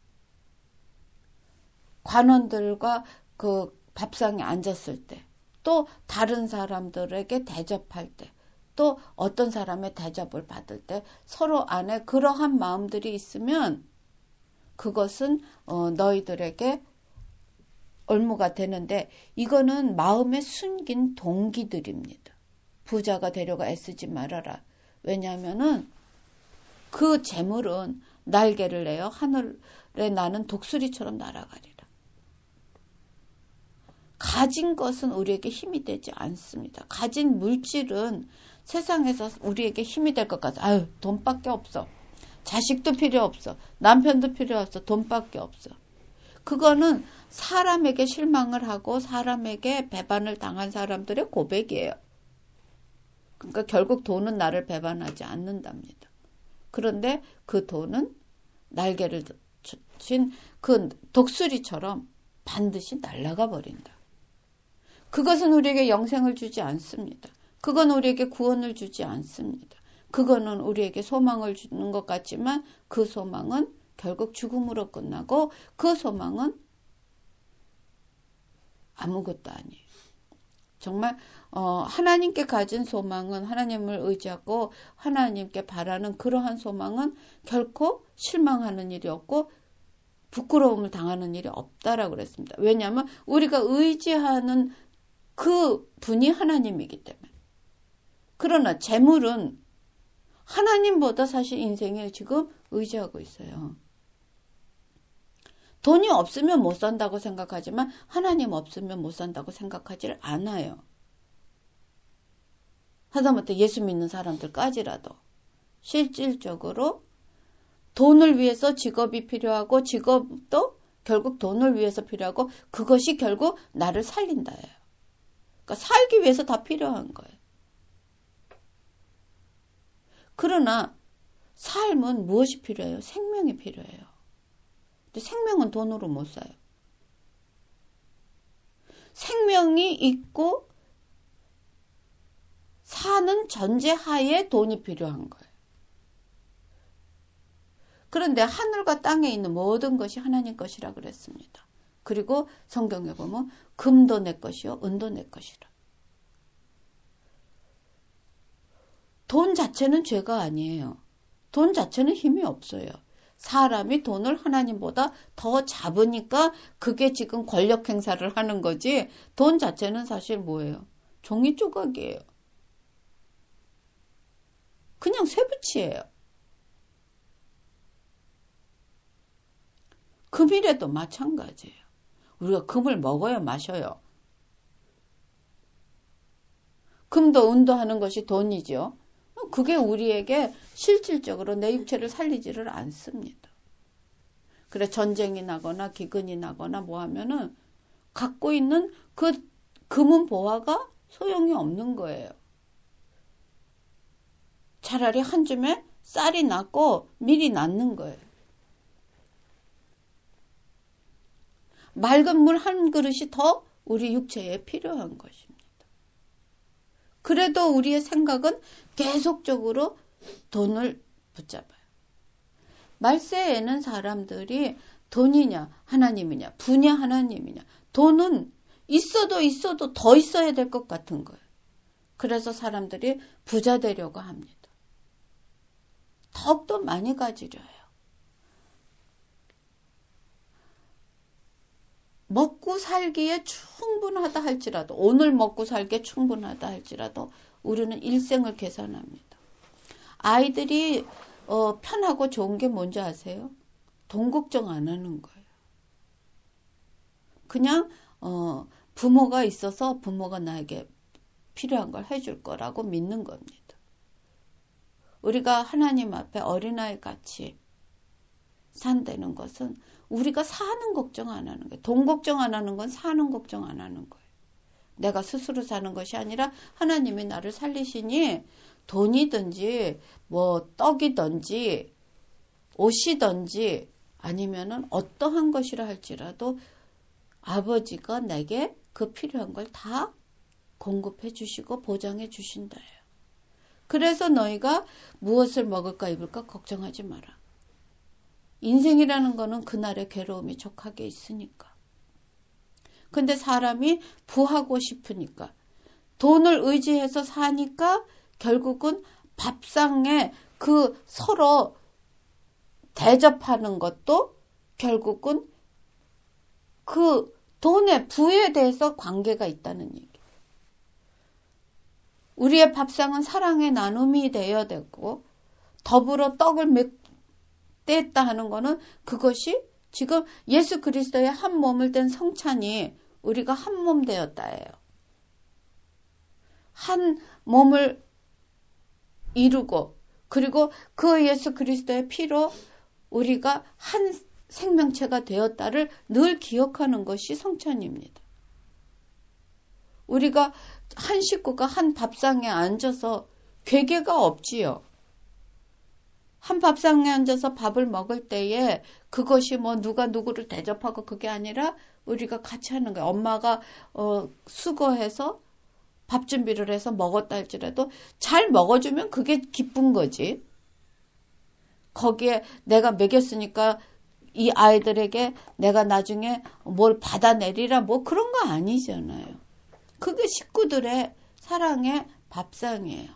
관원들과 그 밥상에 앉았을 때, 또 다른 사람들에게 대접할 때, 또 어떤 사람의 대접을 받을 때 서로 안에 그러한 마음들이 있으면 그것은 어, 너희들에게 올무가 되는데 이거는 마음에 숨긴 동기들입니다. 부자가 되려고 애쓰지 말아라. 왜냐하면은 그 재물은 날개를 내어 하늘에 나는 독수리처럼 날아가리라. 가진 것은 우리에게 힘이 되지 않습니다. 가진 물질은 세상에서 우리에게 힘이 될 것 같아. 아유, 돈밖에 없어. 자식도 필요 없어. 남편도 필요 없어. 돈밖에 없어. 그거는 사람에게 실망을 하고 사람에게 배반을 당한 사람들의 고백이에요. 그러니까 결국 돈은 나를 배반하지 않는답니다. 그런데 그 돈은 날개를 친 그 독수리처럼 반드시 날아가 버린다. 그것은 우리에게 영생을 주지 않습니다. 그건 우리에게 구원을 주지 않습니다. 그거는 우리에게 소망을 주는 것 같지만 그 소망은 결국 죽음으로 끝나고 그 소망은 아무것도 아니에요. 정말 어, 하나님께 가진 소망은 하나님을 의지하고 하나님께 바라는 그러한 소망은 결코 실망하는 일이 없고 부끄러움을 당하는 일이 없다라고 그랬습니다. 왜냐하면 우리가 의지하는 그 분이 하나님이기 때문에. 그러나 재물은 하나님보다 사실 인생에 지금 의지하고 있어요. 돈이 없으면 못 산다고 생각하지만 하나님 없으면 못 산다고 생각하지 않아요. 하다못해 예수 믿는 사람들까지라도 실질적으로 돈을 위해서 직업이 필요하고 직업도 결국 돈을 위해서 필요하고 그것이 결국 나를 살린다예요. 그러니까 살기 위해서 다 필요한 거예요. 그러나 삶은 무엇이 필요해요? 생명이 필요해요. 근데 생명은 돈으로 못 사요. 생명이 있고 사는 전제하에 돈이 필요한 거예요. 그런데 하늘과 땅에 있는 모든 것이 하나님 것이라 그랬습니다. 그리고 성경에 보면 금도 내 것이요 은도 내 것이라. 돈 자체는 죄가 아니에요. 돈 자체는 힘이 없어요. 사람이 돈을 하나님보다 더 잡으니까 그게 지금 권력 행사를 하는 거지, 돈 자체는 사실 뭐예요? 종이 조각이에요. 그냥 쇠붙이에요. 금이라도 마찬가지예요. 우리가 금을 먹어요, 마셔요? 금도 은도 하는 것이 돈이죠. 그게 우리에게 실질적으로 내 육체를 살리지를 않습니다. 그래, 전쟁이 나거나 기근이 나거나 뭐 하면은 갖고 있는 그 금은 보화가 소용이 없는 거예요. 차라리 한 줌에 쌀이 낫고 밀이 낫는 거예요. 맑은 물 한 그릇이 더 우리 육체에 필요한 것입니다. 그래도 우리의 생각은 계속적으로 돈을 붙잡아요. 말세에는 사람들이 돈이냐 하나님이냐, 부냐 하나님이냐, 돈은 있어도 있어도 더 있어야 될 것 같은 거예요. 그래서 사람들이 부자 되려고 합니다. 더욱더 많이 가지려 해요. 먹고 살기에 충분하다 할지라도, 오늘 먹고 살기에 충분하다 할지라도 우리는 일생을 계산합니다. 아이들이 어, 편하고 좋은 게 뭔지 아세요? 돈 걱정 안 하는 거예요. 그냥 어, 부모가 있어서 부모가 나에게 필요한 걸 해줄 거라고 믿는 겁니다. 우리가 하나님 앞에 어린아이 같이 산다는 것은 우리가 사는 걱정 안 하는 거예요. 돈 걱정 안 하는 건 사는 걱정 안 하는 거예요. 내가 스스로 사는 것이 아니라 하나님이 나를 살리시니 돈이든지 뭐 떡이든지 옷이든지 아니면은 어떠한 것이라 할지라도 아버지가 내게 그 필요한 걸 다 공급해 주시고 보장해 주신다예요. 그래서 너희가 무엇을 먹을까 입을까 걱정하지 마라. 인생이라는 거는 그날의 괴로움이 족하게 있으니까. 근데 사람이 부하고 싶으니까, 돈을 의지해서 사니까 결국은 밥상에 그 서로 대접하는 것도 결국은 그 돈의 부에 대해서 관계가 있다는 얘기. 우리의 밥상은 사랑의 나눔이 되어야 되고, 더불어 떡을 뗐다 하는 거는 그것이 지금 예수 그리스도의 한 몸을 뗀 성찬이 우리가 한 몸 되었다예요. 한 몸을 이루고, 그리고 그 예수 그리스도의 피로 우리가 한 생명체가 되었다를 늘 기억하는 것이 성찬입니다. 우리가 한 식구가 한 밥상에 앉아서 괴계가 없지요. 한 밥상에 앉아서 밥을 먹을 때에 그것이 뭐 누가 누구를 대접하고 그게 아니라 우리가 같이 하는 거예요. 엄마가 어, 수고해서 밥 준비를 해서 먹었다 할지라도 잘 먹어주면 그게 기쁜 거지. 거기에 내가 먹였으니까 이 아이들에게 내가 나중에 뭘 받아내리라 뭐 그런 거 아니잖아요. 그게 식구들의 사랑의 밥상이에요.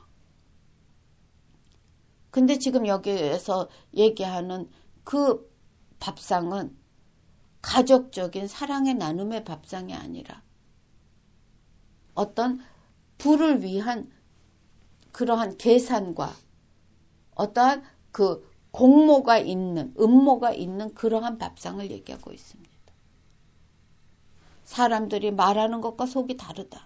근데 지금 여기에서 얘기하는 그 밥상은 가족적인 사랑의 나눔의 밥상이 아니라 어떤 부를 위한 그러한 계산과 어떠한 그 공모가 있는, 음모가 있는 그러한 밥상을 얘기하고 있습니다. 사람들이 말하는 것과 속이 다르다.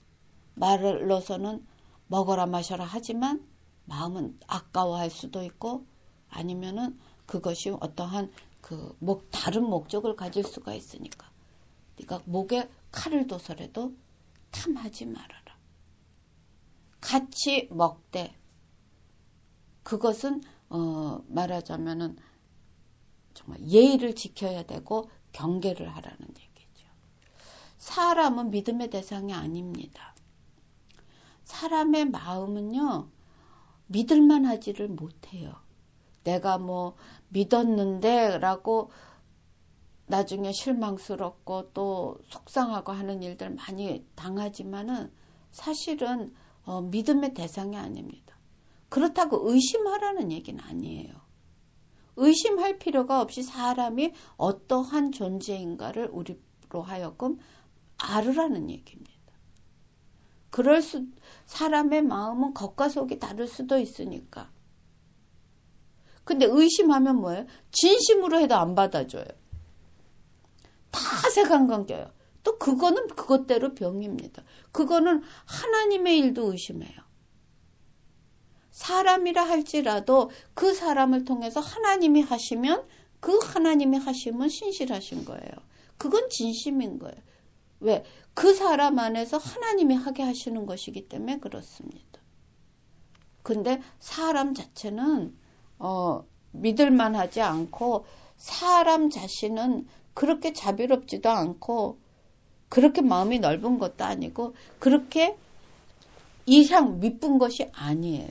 말로서는 먹어라 마셔라 하지만 마음은 아까워할 수도 있고 아니면은 그것이 어떠한 그 목, 다른 목적을 가질 수가 있으니까 네가 목에 칼을 둬서라도 탐하지 말아라. 같이 먹되 그것은 어, 말하자면은 정말 예의를 지켜야 되고 경계를 하라는 얘기죠. 사람은 믿음의 대상이 아닙니다. 사람의 마음은요, 믿을만 하지를 못해요. 내가 뭐 믿었는데 라고 나중에 실망스럽고 또 속상하고 하는 일들 많이 당하지만은 사실은 어, 믿음의 대상이 아닙니다. 그렇다고 의심하라는 얘기는 아니에요. 의심할 필요가 없이 사람이 어떠한 존재인가를 우리로 하여금 알으라는 얘기입니다. 그럴 수, 사람의 마음은 겉과 속이 다를 수도 있으니까. 근데 의심하면 뭐예요? 진심으로 해도 안 받아줘요. 다 색안경 껴요. 또 그거는 그것대로 병입니다. 그거는 하나님의 일도 의심해요. 사람이라 할지라도 그 사람을 통해서 하나님이 하시면 그 하나님이 하심은 신실하신 거예요. 그건 진심인 거예요. 왜? 그 사람 안에서 하나님이 하게 하시는 것이기 때문에 그렇습니다. 근데 사람 자체는 어, 믿을만 하지 않고 사람 자신은 그렇게 자비롭지도 않고 그렇게 마음이 넓은 것도 아니고 그렇게 이상 미쁜 것이 아니에요.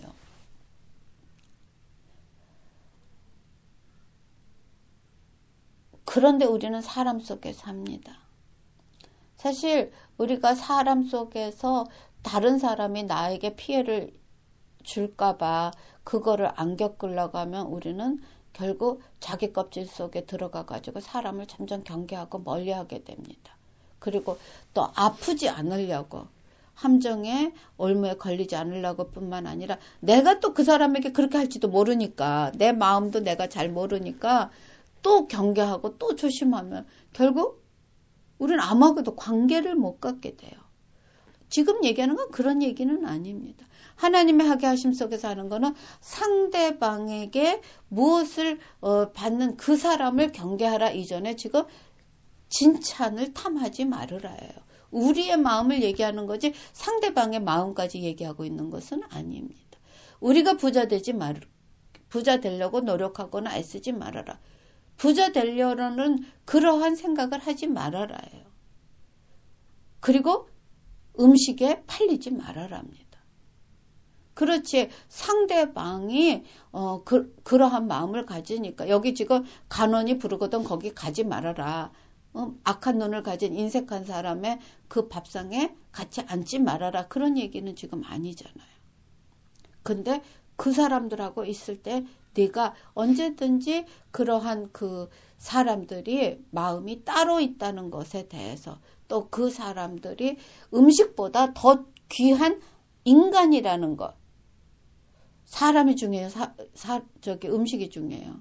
그런데 우리는 사람 속에 삽니다. 사실 우리가 사람 속에서 다른 사람이 나에게 피해를 줄까봐 그거를 안 겪으려고 하면 우리는 결국 자기 껍질 속에 들어가 가지고 사람을 점점 경계하고 멀리하게 됩니다. 그리고 또 아프지 않으려고 함정에 올무에 걸리지 않으려고 뿐만 아니라 내가 또 그 사람에게 그렇게 할지도 모르니까 내 마음도 내가 잘 모르니까 또 경계하고 또 조심하면 결국 우리는 아무하고도 관계를 못 갖게 돼요. 지금 얘기하는 건 그런 얘기는 아닙니다. 하나님의 하게 하심 속에서 하는 거는 상대방에게 무엇을 어, 받는 그 사람을 경계하라 이전에 지금 진찬을 탐하지 말으라예요. 우리의 마음을 얘기하는 거지 상대방의 마음까지 얘기하고 있는 것은 아닙니다. 우리가 부자 되지 말, 부자 되려고 노력하거나 애쓰지 말아라. 부자 되려는 그러한 생각을 하지 말아라예요. 그리고 음식에 팔리지 말아랍니다. 그렇지 상대방이 어, 그, 그러한 마음을 가지니까 여기 지금 간원이 부르거든 거기 가지 말아라. 어, 악한 눈을 가진 인색한 사람의 그 밥상에 같이 앉지 말아라. 그런 얘기는 지금 아니잖아요. 근데 그 사람들하고 있을 때 네가 언제든지 그러한 그 사람들이 마음이 따로 있다는 것에 대해서 또 그 사람들이 음식보다 더 귀한 인간이라는 것. 사람이 중요해요. 사, 사, 저기 음식이 중요해요.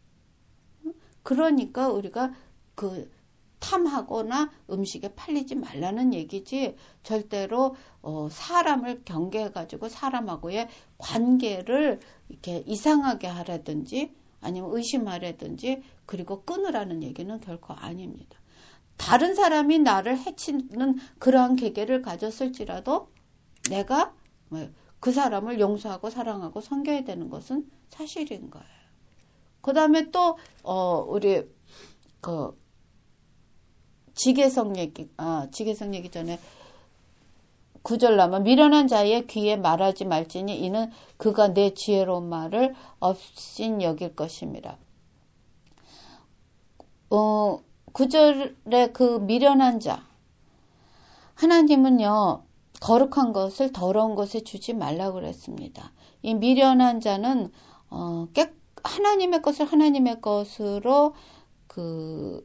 그러니까 우리가 그 탐하거나 음식에 팔리지 말라는 얘기지 절대로 어, 사람을 경계해가지고 사람하고의 관계를 이렇게 이상하게 하라든지 아니면 의심하라든지 그리고 끊으라는 얘기는 결코 아닙니다. 다른 사람이 나를 해치는 그러한 계계를 가졌을지라도 내가 그 사람을 용서하고 사랑하고 섬겨야 되는 것은 사실인 거예요. 그 다음에 또 어, 우리 그 지계성 얘기, 아, 지계성 얘기 전에 구절 나면 미련한 자의 귀에 말하지 말지니 이는 그가 내 지혜로운 말을 없인 여길 것입니다. 어, 구절에 그 미련한 자 하나님은요 거룩한 것을 더러운 것에 주지 말라고 그랬습니다. 이 미련한 자는 어, 깨, 하나님의 것을 하나님의 것으로 그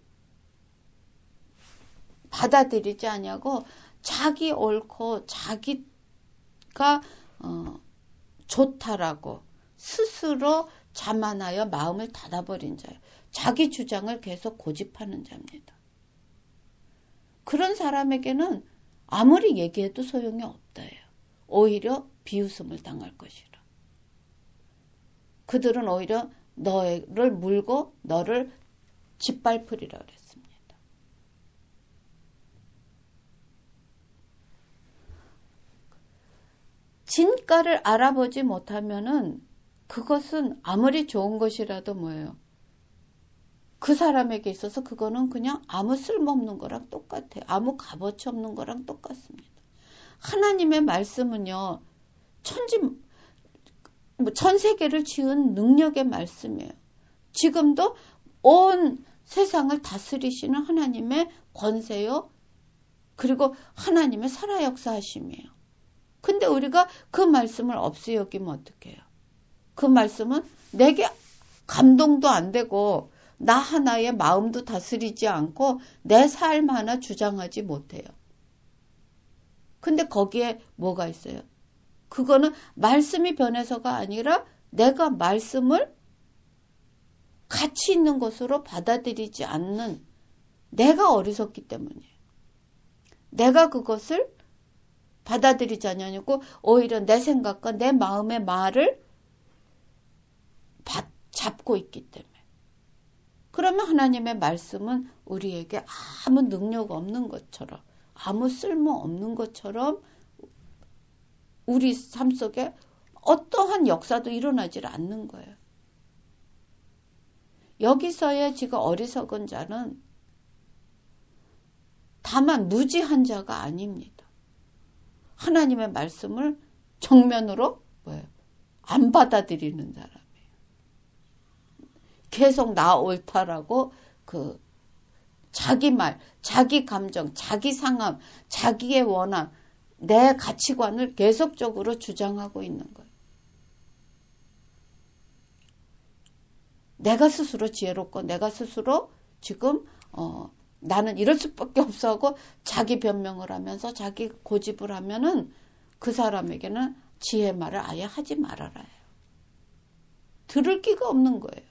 받아들이지 않냐고 자기 옳고 자기가 어, 좋다라고 스스로 자만하여 마음을 닫아버린 자예요. 자기 주장을 계속 고집하는 자입니다. 그런 사람에게는 아무리 얘기해도 소용이 없다예요. 오히려 비웃음을 당할 것이라. 그들은 오히려 너를 물고 너를 짓밟으리라 그랬습니다. 진가를 알아보지 못하면은 그것은 아무리 좋은 것이라도 뭐예요? 그 사람에게 있어서 그거는 그냥 아무 쓸모없는 거랑 똑같아요. 아무 값어치 없는 거랑 똑같습니다. 하나님의 말씀은요, 천지, 전 세계를 지은 능력의 말씀이에요. 지금도 온 세상을 다스리시는 하나님의 권세요. 그리고 하나님의 살아 역사하심이에요. 근데 우리가 그 말씀을 없이 여기면 어떡해요? 그 말씀은 내게 감동도 안 되고 나 하나의 마음도 다스리지 않고 내 삶 하나 주장하지 못해요. 근데 거기에 뭐가 있어요? 그거는 말씀이 변해서가 아니라 내가 말씀을 가치 있는 것으로 받아들이지 않는 내가 어리석기 때문이에요. 내가 그것을 받아들이지 않냐고 오히려 내 생각과 내 마음의 말을 받, 잡고 있기 때문에. 그러면 하나님의 말씀은 우리에게 아무 능력 없는 것처럼 아무 쓸모 없는 것처럼 우리 삶 속에 어떠한 역사도 일어나질 않는 거예요. 여기서의 지금 어리석은 자는 다만 무지한 자가 아닙니다. 하나님의 말씀을 정면으로 뭐예요? 안 받아들이는 사람이에요. 계속 나 옳다라고 그 자기 말, 자기 감정, 자기 상함, 자기의 원함, 내 가치관을 계속적으로 주장하고 있는 거예요. 내가 스스로 지혜롭고 내가 스스로 지금 어, 나는 이럴 수밖에 없어 하고 자기 변명을 하면서 자기 고집을 하면은 그 사람에게는 지혜 말을 아예 하지 말아라 해요. 들을 기가 없는 거예요.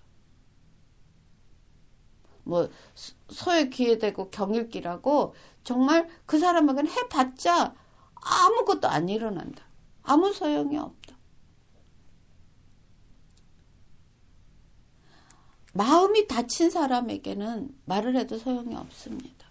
뭐 소의 귀에 대고 경읽기라고 정말 그 사람에게는 해봤자 아무것도 안 일어난다. 아무 소용이 없다. 마음이 다친 사람에게는 말을 해도 소용이 없습니다.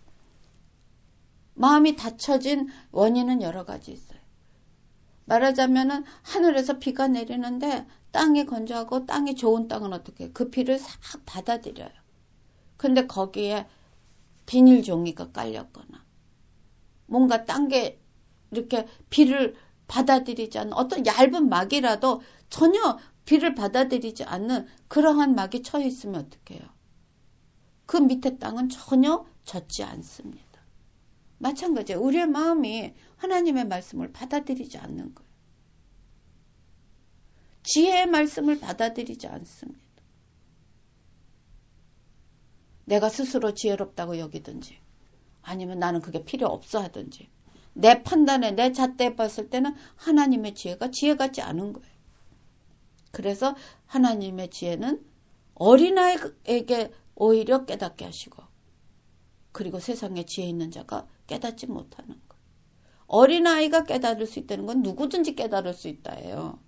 마음이 닫혀진 원인은 여러 가지 있어요. 말하자면은 하늘에서 비가 내리는데 땅이 건조하고 땅이 좋은 땅은 어떻게 해요? 그 비를 싹 받아들여요. 근데 거기에 비닐 종이가 깔렸거나 뭔가 딴 게 이렇게 비를 받아들이지 않는 어떤 얇은 막이라도 전혀 비를 받아들이지 않는 그러한 막이 처해 있으면 어떡해요? 그 밑에 땅은 전혀 젖지 않습니다. 마찬가지예요. 우리의 마음이 하나님의 말씀을 받아들이지 않는 거예요. 지혜의 말씀을 받아들이지 않습니다. 내가 스스로 지혜롭다고 여기든지 아니면 나는 그게 필요 없어 하든지 내 판단에 내 잣대에 봤을 때는 하나님의 지혜가 지혜 같지 않은 거예요. 그래서 하나님의 지혜는 어린아이에게 오히려 깨닫게 하시고 그리고 세상에 지혜 있는 자가 깨닫지 못하는 거예요. 어린아이가 깨달을 수 있다는 건 누구든지 깨달을 수 있다예요.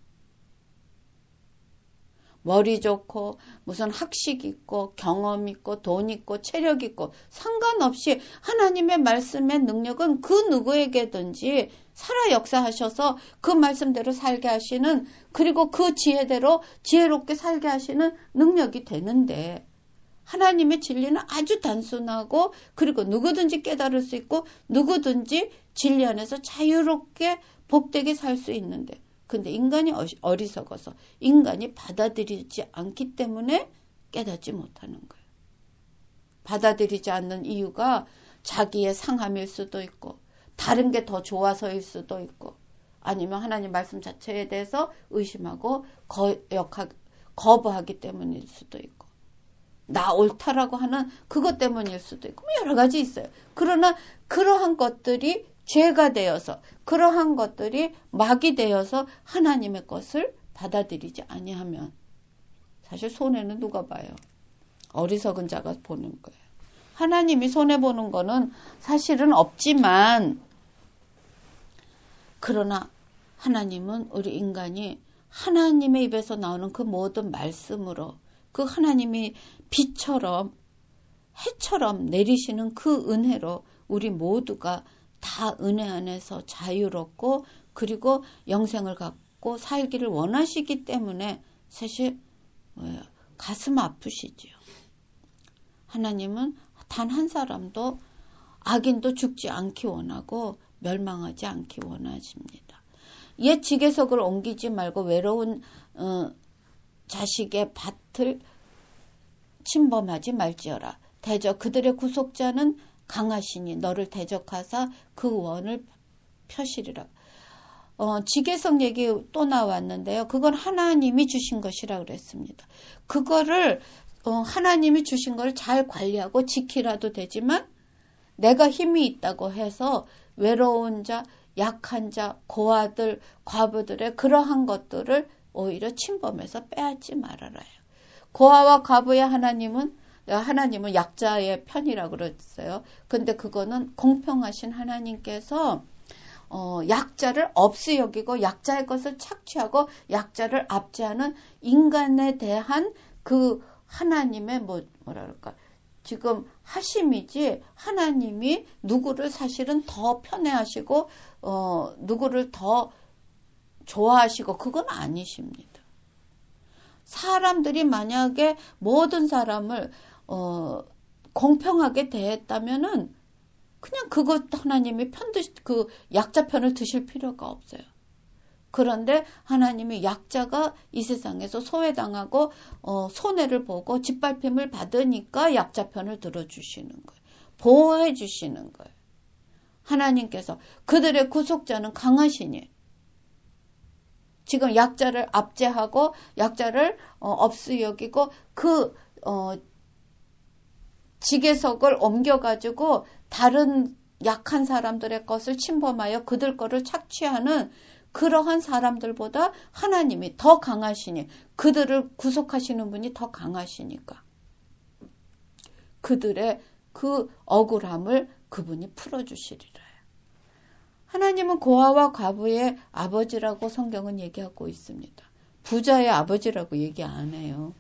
머리 좋고 무슨 학식 있고 경험 있고 돈 있고 체력 있고 상관없이 하나님의 말씀의 능력은 그 누구에게든지 살아 역사하셔서 그 말씀대로 살게 하시는 그리고 그 지혜대로 지혜롭게 살게 하시는 능력이 되는데 하나님의 진리는 아주 단순하고 그리고 누구든지 깨달을 수 있고 누구든지 진리 안에서 자유롭게 복되게 살 수 있는데 근데 인간이 어리석어서 인간이 받아들이지 않기 때문에 깨닫지 못하는 거예요. 받아들이지 않는 이유가 자기의 상함일 수도 있고 다른 게 더 좋아서일 수도 있고 아니면 하나님 말씀 자체에 대해서 의심하고 거역하, 거부하기 때문일 수도 있고 나 옳다라고 하는 그것 때문일 수도 있고 여러 가지 있어요. 그러나 그러한 것들이 죄가 되어서 그러한 것들이 막이 되어서 하나님의 것을 받아들이지 아니하면 사실 손해는 누가 봐요? 어리석은 자가 보는 거예요. 하나님이 손해보는 거는 사실은 없지만 그러나 하나님은 우리 인간이 하나님의 입에서 나오는 그 모든 말씀으로 그 하나님이 비처럼 해처럼 내리시는 그 은혜로 우리 모두가 다 은혜 안에서 자유롭고 그리고 영생을 갖고 살기를 원하시기 때문에 사실 뭐예요? 가슴 아프시지요. 하나님은 단 한 사람도 악인도 죽지 않기 원하고 멸망하지 않기 원하십니다. 옛 지계석을 옮기지 말고 외로운 어, 자식의 밭을 침범하지 말지어라. 대적 그들의 구속자는 강하시니 너를 대적하사 그 원을 펴시리라. 어, 지계석 얘기 또 나왔는데요. 그건 하나님이 주신 것이라 그랬습니다. 그거를 어, 하나님이 주신 걸 잘 관리하고 지키라도 되지만 내가 힘이 있다고 해서 외로운 자, 약한 자, 고아들, 과부들의 그러한 것들을 오히려 침범해서 빼앗지 말아라요. 고아와 과부의 하나님은 하나님은 약자의 편이라고 그랬어요. 근데 그거는 공평하신 하나님께서 어, 약자를 없이 여기고 약자의 것을 착취하고 약자를 압제하는 인간에 대한 그 하나님의 뭐 뭐랄까 지금 하심이지 하나님이 누구를 사실은 더 편애하시고 어, 누구를 더 좋아하시고 그건 아니십니다. 사람들이 만약에 모든 사람을 어, 공평하게 대했다면은 그냥 그것 하나님이 편드시 그 약자 편을 드실 필요가 없어요. 그런데 하나님이 약자가 이 세상에서 소외당하고 어, 손해를 보고 짓밟힘을 받으니까 약자 편을 들어주시는 거예요. 보호해 주시는 거예요. 하나님께서 그들의 구속자는 강하시니 지금 약자를 압제하고 약자를 어, 없이 여기고 그 어, 지계석을 옮겨가지고 다른 약한 사람들의 것을 침범하여 그들 거를 착취하는 그러한 사람들보다 하나님이 더 강하시니 그들을 구속하시는 분이 더 강하시니까 그들의 그 억울함을 그분이 풀어주시리라. 하나님은 고아와 과부의 아버지라고 성경은 얘기하고 있습니다. 부자의 아버지라고 얘기 안 해요.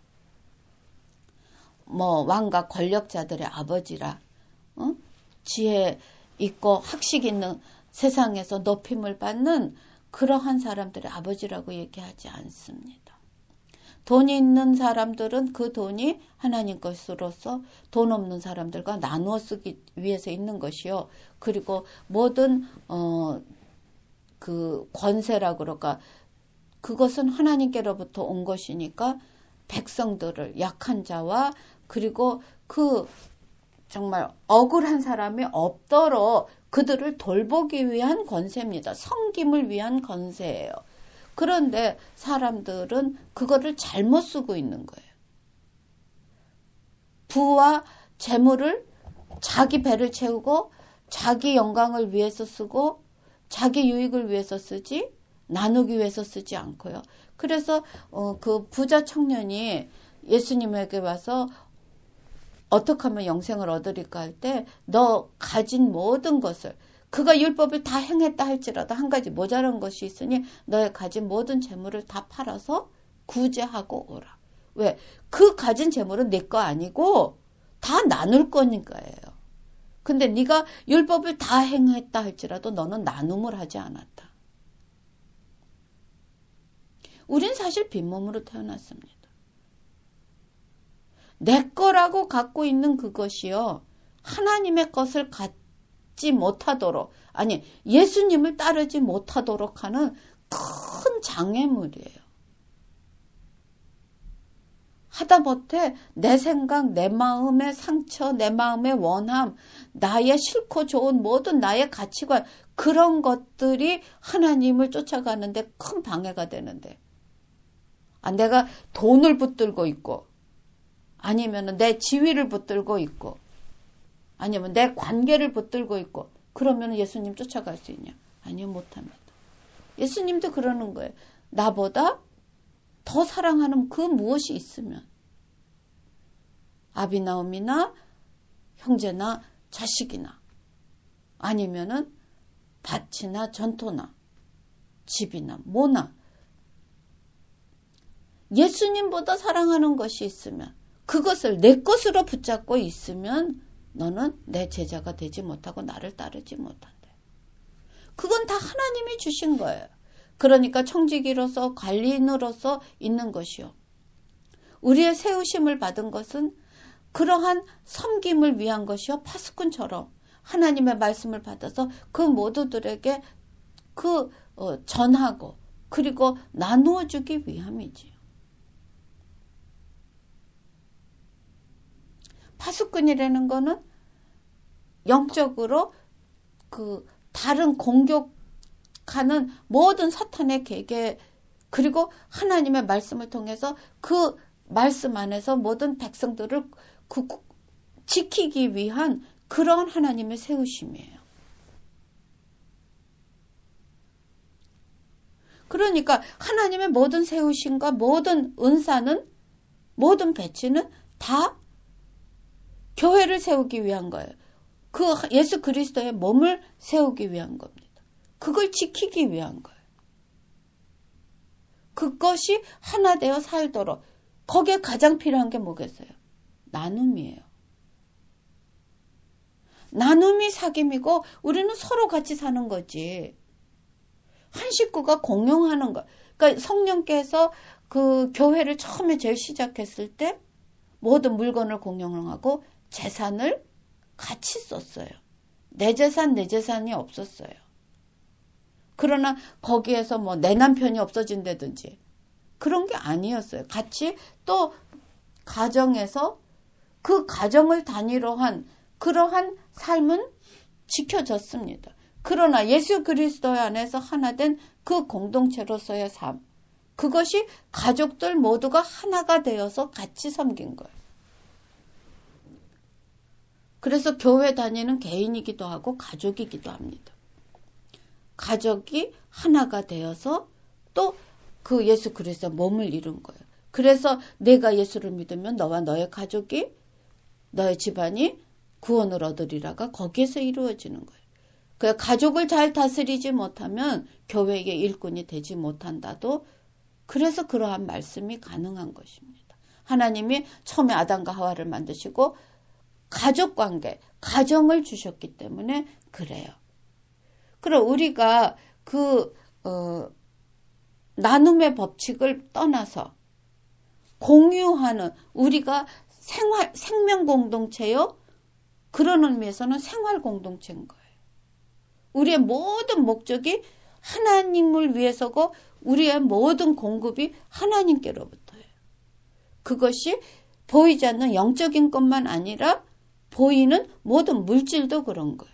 뭐 왕과 권력자들의 아버지라 어? 지혜 있고 학식 있는 세상에서 높임을 받는 그러한 사람들의 아버지라고 얘기하지 않습니다. 돈이 있는 사람들은 그 돈이 하나님 것으로서 돈 없는 사람들과 나누어 쓰기 위해서 있는 것이요. 그리고 모든 어, 그 권세라고 그럴까 그것은 하나님께로부터 온 것이니까 백성들을 약한 자와 그리고 그 정말 억울한 사람이 없도록 그들을 돌보기 위한 권세입니다. 섬김을 위한 권세예요. 그런데 사람들은 그거를 잘못 쓰고 있는 거예요. 부와 재물을 자기 배를 채우고 자기 영광을 위해서 쓰고 자기 유익을 위해서 쓰지 나누기 위해서 쓰지 않고요. 그래서 어, 그 부자 청년이 예수님에게 와서 어떻게 하면 영생을 얻으리까 할 때 너 가진 모든 것을 그가 율법을 다 행했다 할지라도 한 가지 모자란 것이 있으니 너의 가진 모든 재물을 다 팔아서 구제하고 오라. 왜? 그 가진 재물은 내 거 아니고 다 나눌 거니까예요. 근데 네가 율법을 다 행했다 할지라도 너는 나눔을 하지 않았다. 우린 사실 빈몸으로 태어났습니다. 내 거라고 갖고 있는 그것이요. 하나님의 것을 갖지 못하도록 아니 예수님을 따르지 못하도록 하는 큰 장애물이에요. 하다못해 내 생각, 내 마음의 상처, 내 마음의 원함, 나의 싫고 좋은 모든 나의 가치관 그런 것들이 하나님을 쫓아가는데 큰 방해가 되는데 아, 내가 돈을 붙들고 있고 아니면 내 지위를 붙들고 있고 아니면 내 관계를 붙들고 있고 그러면 예수님 쫓아갈 수 있냐? 아니요, 못합니다. 예수님도 그러는 거예요. 나보다 더 사랑하는 그 무엇이 있으면 아비나움이나 형제나 자식이나 아니면은 밭이나 전토나 집이나 뭐나 예수님보다 사랑하는 것이 있으면 그것을 내 것으로 붙잡고 있으면 너는 내 제자가 되지 못하고 나를 따르지 못한대. 그건 다 하나님이 주신 거예요. 그러니까 청지기로서 관리인으로서 있는 것이요. 우리의 세우심을 받은 것은 그러한 섬김을 위한 것이요. 파수꾼처럼 하나님의 말씀을 받아서 그 모두들에게 그 어, 전하고 그리고 나누어 주기 위함이지요. 파수꾼이라는 거는 영적으로 그 다른 공격 가는 모든 사탄의 계계, 그리고 하나님의 말씀을 통해서 그 말씀 안에서 모든 백성들을 구, 지키기 위한 그런 하나님의 세우심이에요. 그러니까 하나님의 모든 세우심과 모든 은사는, 모든 배치는 다 교회를 세우기 위한 거예요. 그 예수 그리스도의 몸을 세우기 위한 겁니다. 그걸 지키기 위한 거예요. 그것이 하나 되어 살도록, 거기에 가장 필요한 게 뭐겠어요? 나눔이에요. 나눔이 사귐이고 우리는 서로 같이 사는 거지. 한 식구가 공용하는 거. 그러니까 성령께서 그 교회를 처음에 제일 시작했을 때 모든 물건을 공용하고 재산을 같이 썼어요. 내 재산, 내 재산이 없었어요. 그러나 거기에서 뭐 내 남편이 없어진다든지 그런 게 아니었어요. 같이 또 가정에서 그 가정을 단위로 한 그러한 삶은 지켜졌습니다. 그러나 예수 그리스도 안에서 하나 된 그 공동체로서의 삶, 그것이 가족들 모두가 하나가 되어서 같이 섬긴 거예요. 그래서 교회 다니는 개인이기도 하고 가족이기도 합니다. 가족이 하나가 되어서 또 그 예수 그리스도 몸을 이룬 거예요. 그래서 내가 예수를 믿으면 너와 너의 가족이, 너의 집안이 구원을 얻으리라가 거기에서 이루어지는 거예요. 그 가족을 잘 다스리지 못하면 교회의 일꾼이 되지 못한다도, 그래서 그러한 말씀이 가능한 것입니다. 하나님이 처음에 아담과 하와를 만드시고 가족관계, 가정을 주셨기 때문에 그래요. 그럼 우리가 그 어, 나눔의 법칙을 떠나서 공유하는, 우리가 생활, 생명 공동체요? 그런 의미에서는 생활 공동체인 거예요. 우리의 모든 목적이 하나님을 위해서고 우리의 모든 공급이 하나님께로부터예요. 그것이 보이지 않는 영적인 것만 아니라 보이는 모든 물질도 그런 거예요.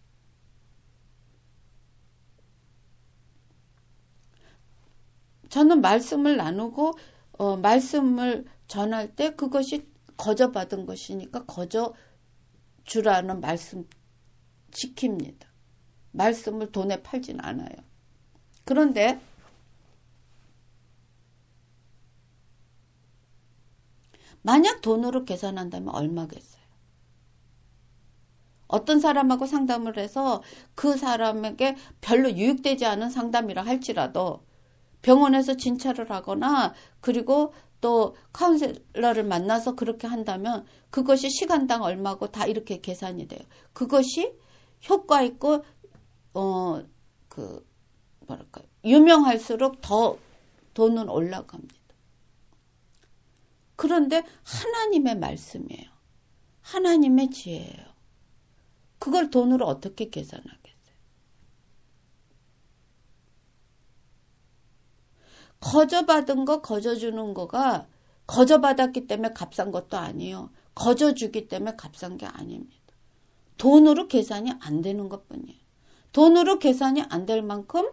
저는 말씀을 나누고 어, 말씀을 전할 때 그것이 거저 받은 것이니까 거저 주라는 말씀 지킵니다. 말씀을 돈에 팔진 않아요. 그런데 만약 돈으로 계산한다면 얼마겠어요? 어떤 사람하고 상담을 해서 그 사람에게 별로 유익되지 않은 상담이라 할지라도 병원에서 진찰을 하거나 그리고 또 카운셀러를 만나서 그렇게 한다면 그것이 시간당 얼마고 다 이렇게 계산이 돼요. 그것이 효과 있고 어 그 뭐랄까 유명할수록 더 돈은 올라갑니다. 그런데 하나님의 말씀이에요. 하나님의 지혜예요. 그걸 돈으로 어떻게 계산하겠어요? 거저 받은 거 거저 주는 거가 거저 받았기 때문에 값싼 것도 아니에요. 거저 주기 때문에 값싼 게 아닙니다. 돈으로 계산이 안 되는 것뿐이에요. 돈으로 계산이 안 될 만큼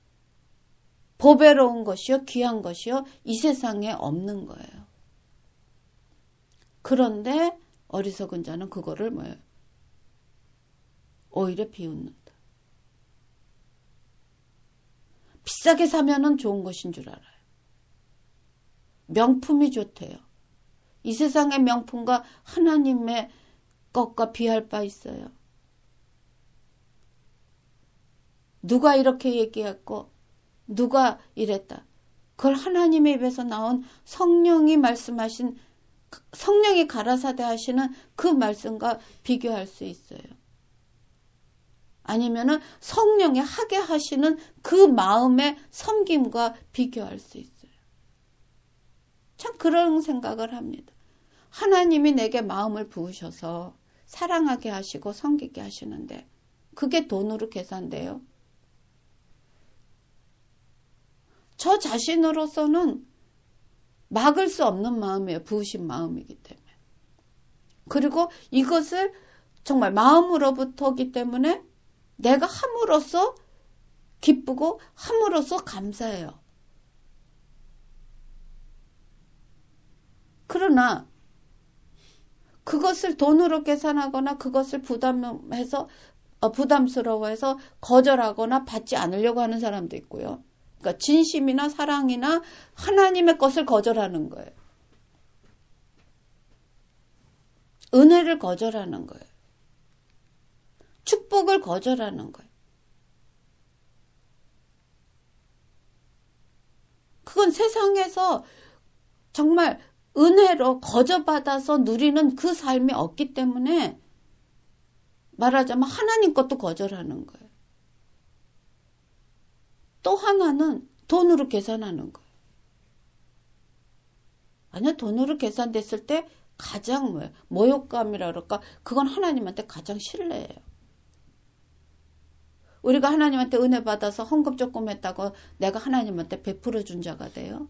보배로운 것이요, 귀한 것이요, 이 세상에 없는 거예요. 그런데 어리석은 자는 그거를 뭐예요? 오히려 비웃는다. 비싸게 사면은 좋은 것인 줄 알아요. 명품이 좋대요. 이 세상의 명품과 하나님의 것과 비할 바 있어요. 누가 이렇게 얘기했고 누가 이랬다. 그걸 하나님의 입에서 나온 성령이 말씀하신, 성령이 가라사대 하시는 그 말씀과 비교할 수 있어요. 아니면은 성령이 하게 하시는 그 마음의 섬김과 비교할 수 있어요. 참 그런 생각을 합니다. 하나님이 내게 마음을 부으셔서 사랑하게 하시고 섬기게 하시는데 그게 돈으로 계산돼요? 저 자신으로서는 막을 수 없는 마음이에요. 부으신 마음이기 때문에. 그리고 이것을 정말 마음으로부터기 때문에 내가 함으로써 기쁘고 함으로써 감사해요. 그러나 그것을 돈으로 계산하거나 그것을 부담해서 어, 부담스러워해서 거절하거나 받지 않으려고 하는 사람도 있고요. 그러니까 진심이나 사랑이나 하나님의 것을 거절하는 거예요. 은혜를 거절하는 거예요. 축복을 거절하는 거예요. 그건 세상에서 정말 은혜로 거저받아서 누리는 그 삶이 없기 때문에 말하자면 하나님 것도 거절하는 거예요. 또 하나는 돈으로 계산하는 거예요. 아니야, 돈으로 계산됐을 때 가장 뭐예요? 모욕감이라 그럴까? 그건 하나님한테 가장 신뢰예요. 우리가 하나님한테 은혜 받아서 헌금 조금 했다고 내가 하나님한테 베풀어 준 자가 돼요?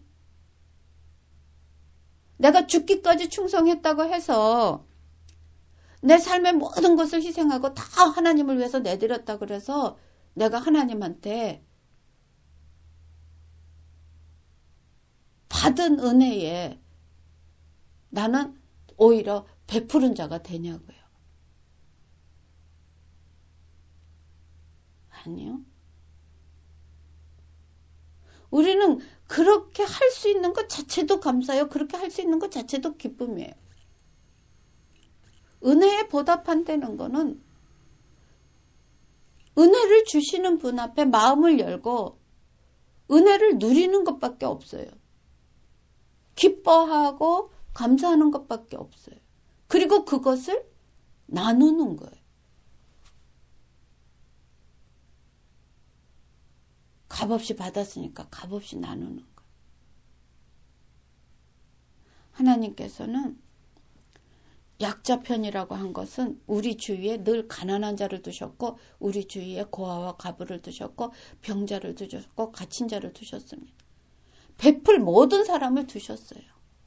내가 죽기까지 충성했다고 해서 내 삶의 모든 것을 희생하고 다 하나님을 위해서 내드렸다 그래서 내가 하나님한테 받은 은혜에 나는 오히려 베푸른 자가 되냐고요. 아니요. 우리는 그렇게 할 수 있는 것 자체도 감사해요. 그렇게 할 수 있는 것 자체도 기쁨이에요. 은혜에 보답한다는 거는 은혜를 주시는 분 앞에 마음을 열고 은혜를 누리는 것밖에 없어요. 기뻐하고 감사하는 것밖에 없어요. 그리고 그것을 나누는 거예요. 값없이 받았으니까 값없이 나누는 거예요. 하나님께서는 약자 편이라고 한 것은 우리 주위에 늘 가난한 자를 두셨고 우리 주위에 고아와 과부를 두셨고 병자를 두셨고 갇힌 자를 두셨습니다. 베풀 모든 사람을 두셨어요.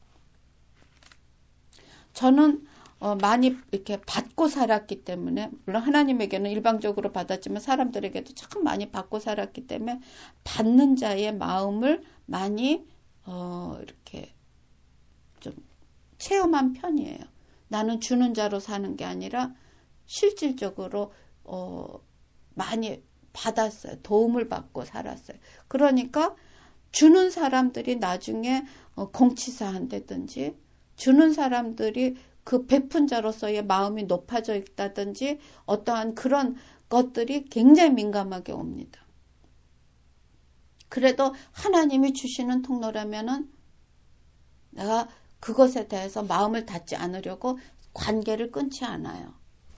저는 어, 많이 이렇게 받고 살았기 때문에 물론 하나님에게는 일방적으로 받았지만 사람들에게도 참 많이 받고 살았기 때문에 받는 자의 마음을 많이 어, 이렇게 좀 체험한 편이에요. 나는 주는 자로 사는 게 아니라 실질적으로 어, 많이 받았어요. 도움을 받고 살았어요. 그러니까 주는 사람들이 나중에 어, 공치사 한다든지 주는 사람들이 그 베푼 자로서의 마음이 높아져 있다든지 어떠한 그런 것들이 굉장히 민감하게 옵니다. 그래도 하나님이 주시는 통로라면은 내가 그것에 대해서 마음을 닫지 않으려고 관계를 끊지 않아요.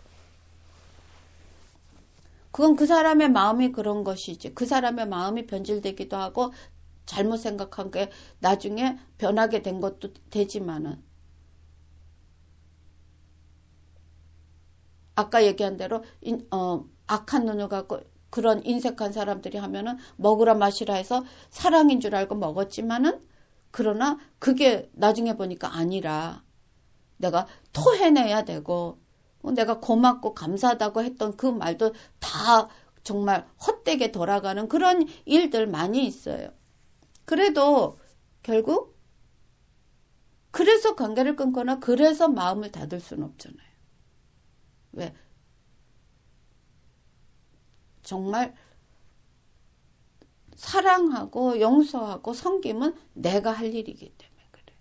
그건 그 사람의 마음이 그런 것이지. 그 사람의 마음이 변질되기도 하고 잘못 생각한 게 나중에 변하게 된 것도 되지만은 아까 얘기한 대로 인, 어, 악한 눈을 갖고 그런 인색한 사람들이 하면은 먹으라 마시라 해서 사랑인 줄 알고 먹었지만은 그러나 그게 나중에 보니까 아니라 내가 토해내야 되고 내가 고맙고 감사하다고 했던 그 말도 다 정말 헛되게 돌아가는 그런 일들 많이 있어요. 그래도 결국 그래서 관계를 끊거나 그래서 마음을 닫을 수는 없잖아요. 왜? 정말 사랑하고 용서하고 섬김은 내가 할 일이기 때문에 그래요.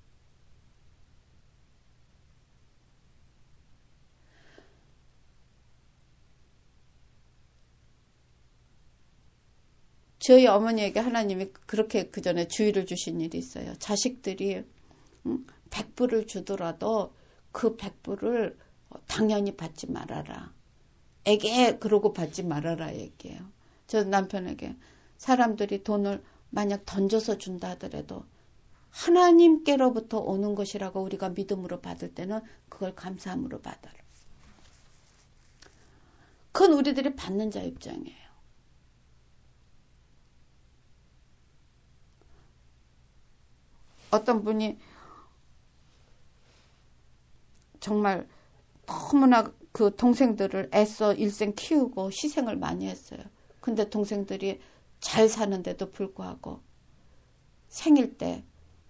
저희 어머니에게 하나님이 그렇게 그 전에 주의를 주신 일이 있어요. 자식들이 백불을 주더라도 그 백불을 당연히 받지 말아라. 에게 그러고 받지 말아라 얘기해요. 저 남편에게 사람들이 돈을 만약 던져서 준다 하더라도 하나님께로부터 오는 것이라고 우리가 믿음으로 받을 때는 그걸 감사함으로 받아라. 그건 우리들이 받는 자 입장이에요. 어떤 분이 정말 너무나 그 동생들을 애써 일생 키우고 희생을 많이 했어요. 근데 동생들이 잘 사는데도 불구하고 생일 때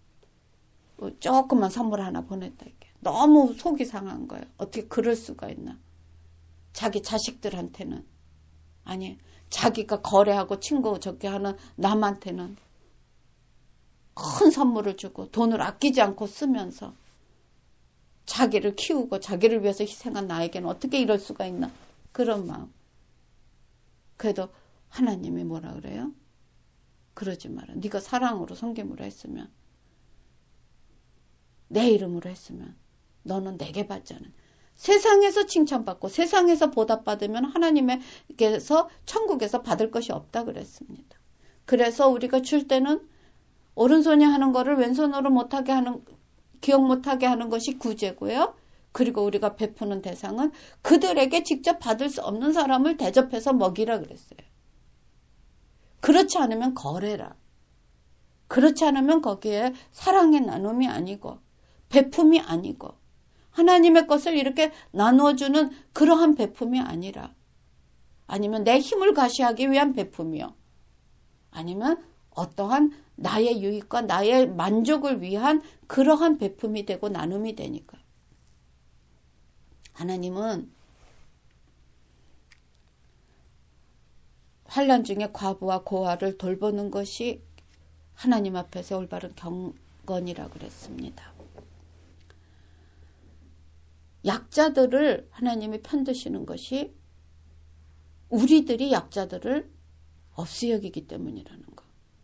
조그만 선물 하나 보냈다. 이게 너무 속이 상한 거예요. 어떻게 그럴 수가 있나. 자기 자식들한테는 아니 자기가 거래하고 친구 저기 하는 남한테는 큰 선물을 주고 돈을 아끼지 않고 쓰면서 자기를 키우고 자기를 위해서 희생한 나에게는 어떻게 이럴 수가 있나. 그런 마음. 그래도 하나님이 뭐라 그래요? 그러지 마라. 네가 사랑으로 섬김으로 했으면 내 이름으로 했으면 너는 내게 받지 않은 세상에서 칭찬받고 세상에서 보답받으면 하나님께서 천국에서 받을 것이 없다 그랬습니다. 그래서 우리가 줄 때는 오른손이 하는 거를 왼손으로 못하게 하는 기억 못하게 하는 것이 구제고요. 그리고 우리가 베푸는 대상은 그들에게 직접 받을 수 없는 사람을 대접해서 먹이라 그랬어요. 그렇지 않으면 거래라. 그렇지 않으면 거기에 사랑의 나눔이 아니고 베품이 아니고 하나님의 것을 이렇게 나눠주는 그러한 베품이 아니라 아니면 내 힘을 과시하기 위한 베품이요. 아니면 어떠한 나의 유익과 나의 만족을 위한 그러한 베품이 되고 나눔이 되니까. 하나님은 환난 중에 과부와 고아를 돌보는 것이 하나님 앞에서 올바른 경건이라 그랬습니다. 약자들을 하나님이 편드시는 것이 우리들이 약자들을 없이 여기기 때문이라는 것.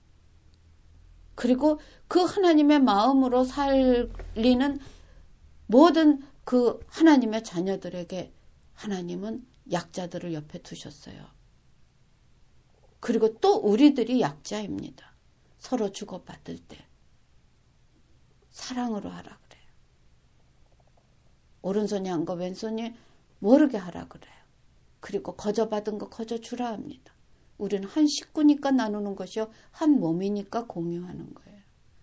그리고 그 하나님의 마음으로 살리는 모든 그 하나님의 자녀들에게 하나님은 약자들을 옆에 두셨어요. 그리고 또 우리들이 약자입니다. 서로 주고받을 때 사랑으로 하라 그래요. 오른손이 한 거 왼손이 모르게 하라 그래요. 그리고 거저받은 거 거저 주라 합니다. 우리는 한 식구니까 나누는 것이요. 한 몸이니까 공유하는 거예요.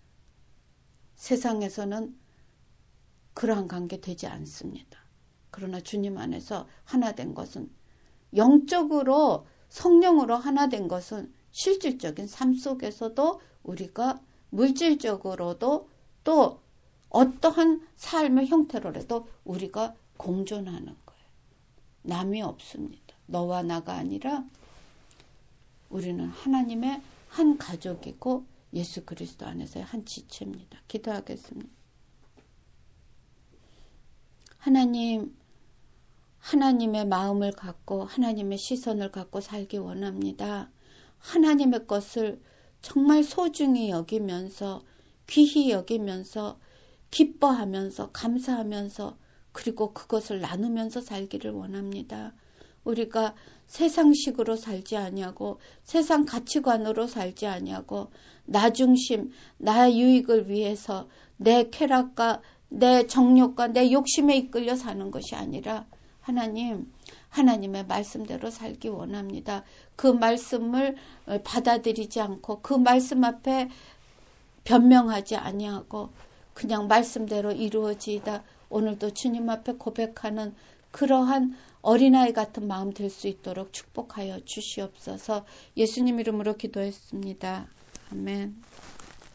세상에서는 그러한 관계 되지 않습니다. 그러나 주님 안에서 하나 된 것은 영적으로 성령으로 하나 된 것은 실질적인 삶 속에서도 우리가 물질적으로도 또 어떠한 삶의 형태로라도 우리가 공존하는 거예요. 남이 없습니다. 너와 나가 아니라 우리는 하나님의 한 가족이고 예수 그리스도 안에서의 한 지체입니다. 기도하겠습니다. 하나님, 하나님의 마음을 갖고 하나님의 시선을 갖고 살기 원합니다. 하나님의 것을 정말 소중히 여기면서 귀히 여기면서 기뻐하면서 감사하면서 그리고 그것을 나누면서 살기를 원합니다. 우리가 세상식으로 살지 아니하고 세상 가치관으로 살지 아니하고 나 중심, 나의 유익을 위해서 내 쾌락과 내 정욕과 내 욕심에 이끌려 사는 것이 아니라 하나님, 하나님의 말씀대로 살기 원합니다. 그 말씀을 받아들이지 않고 그 말씀 앞에 변명하지 아니하고 그냥 말씀대로 이루어지이다. 오늘도 주님 앞에 고백하는 그러한 어린아이 같은 마음 될 수 있도록 축복하여 주시옵소서. 예수님 이름으로 기도했습니다. 아멘.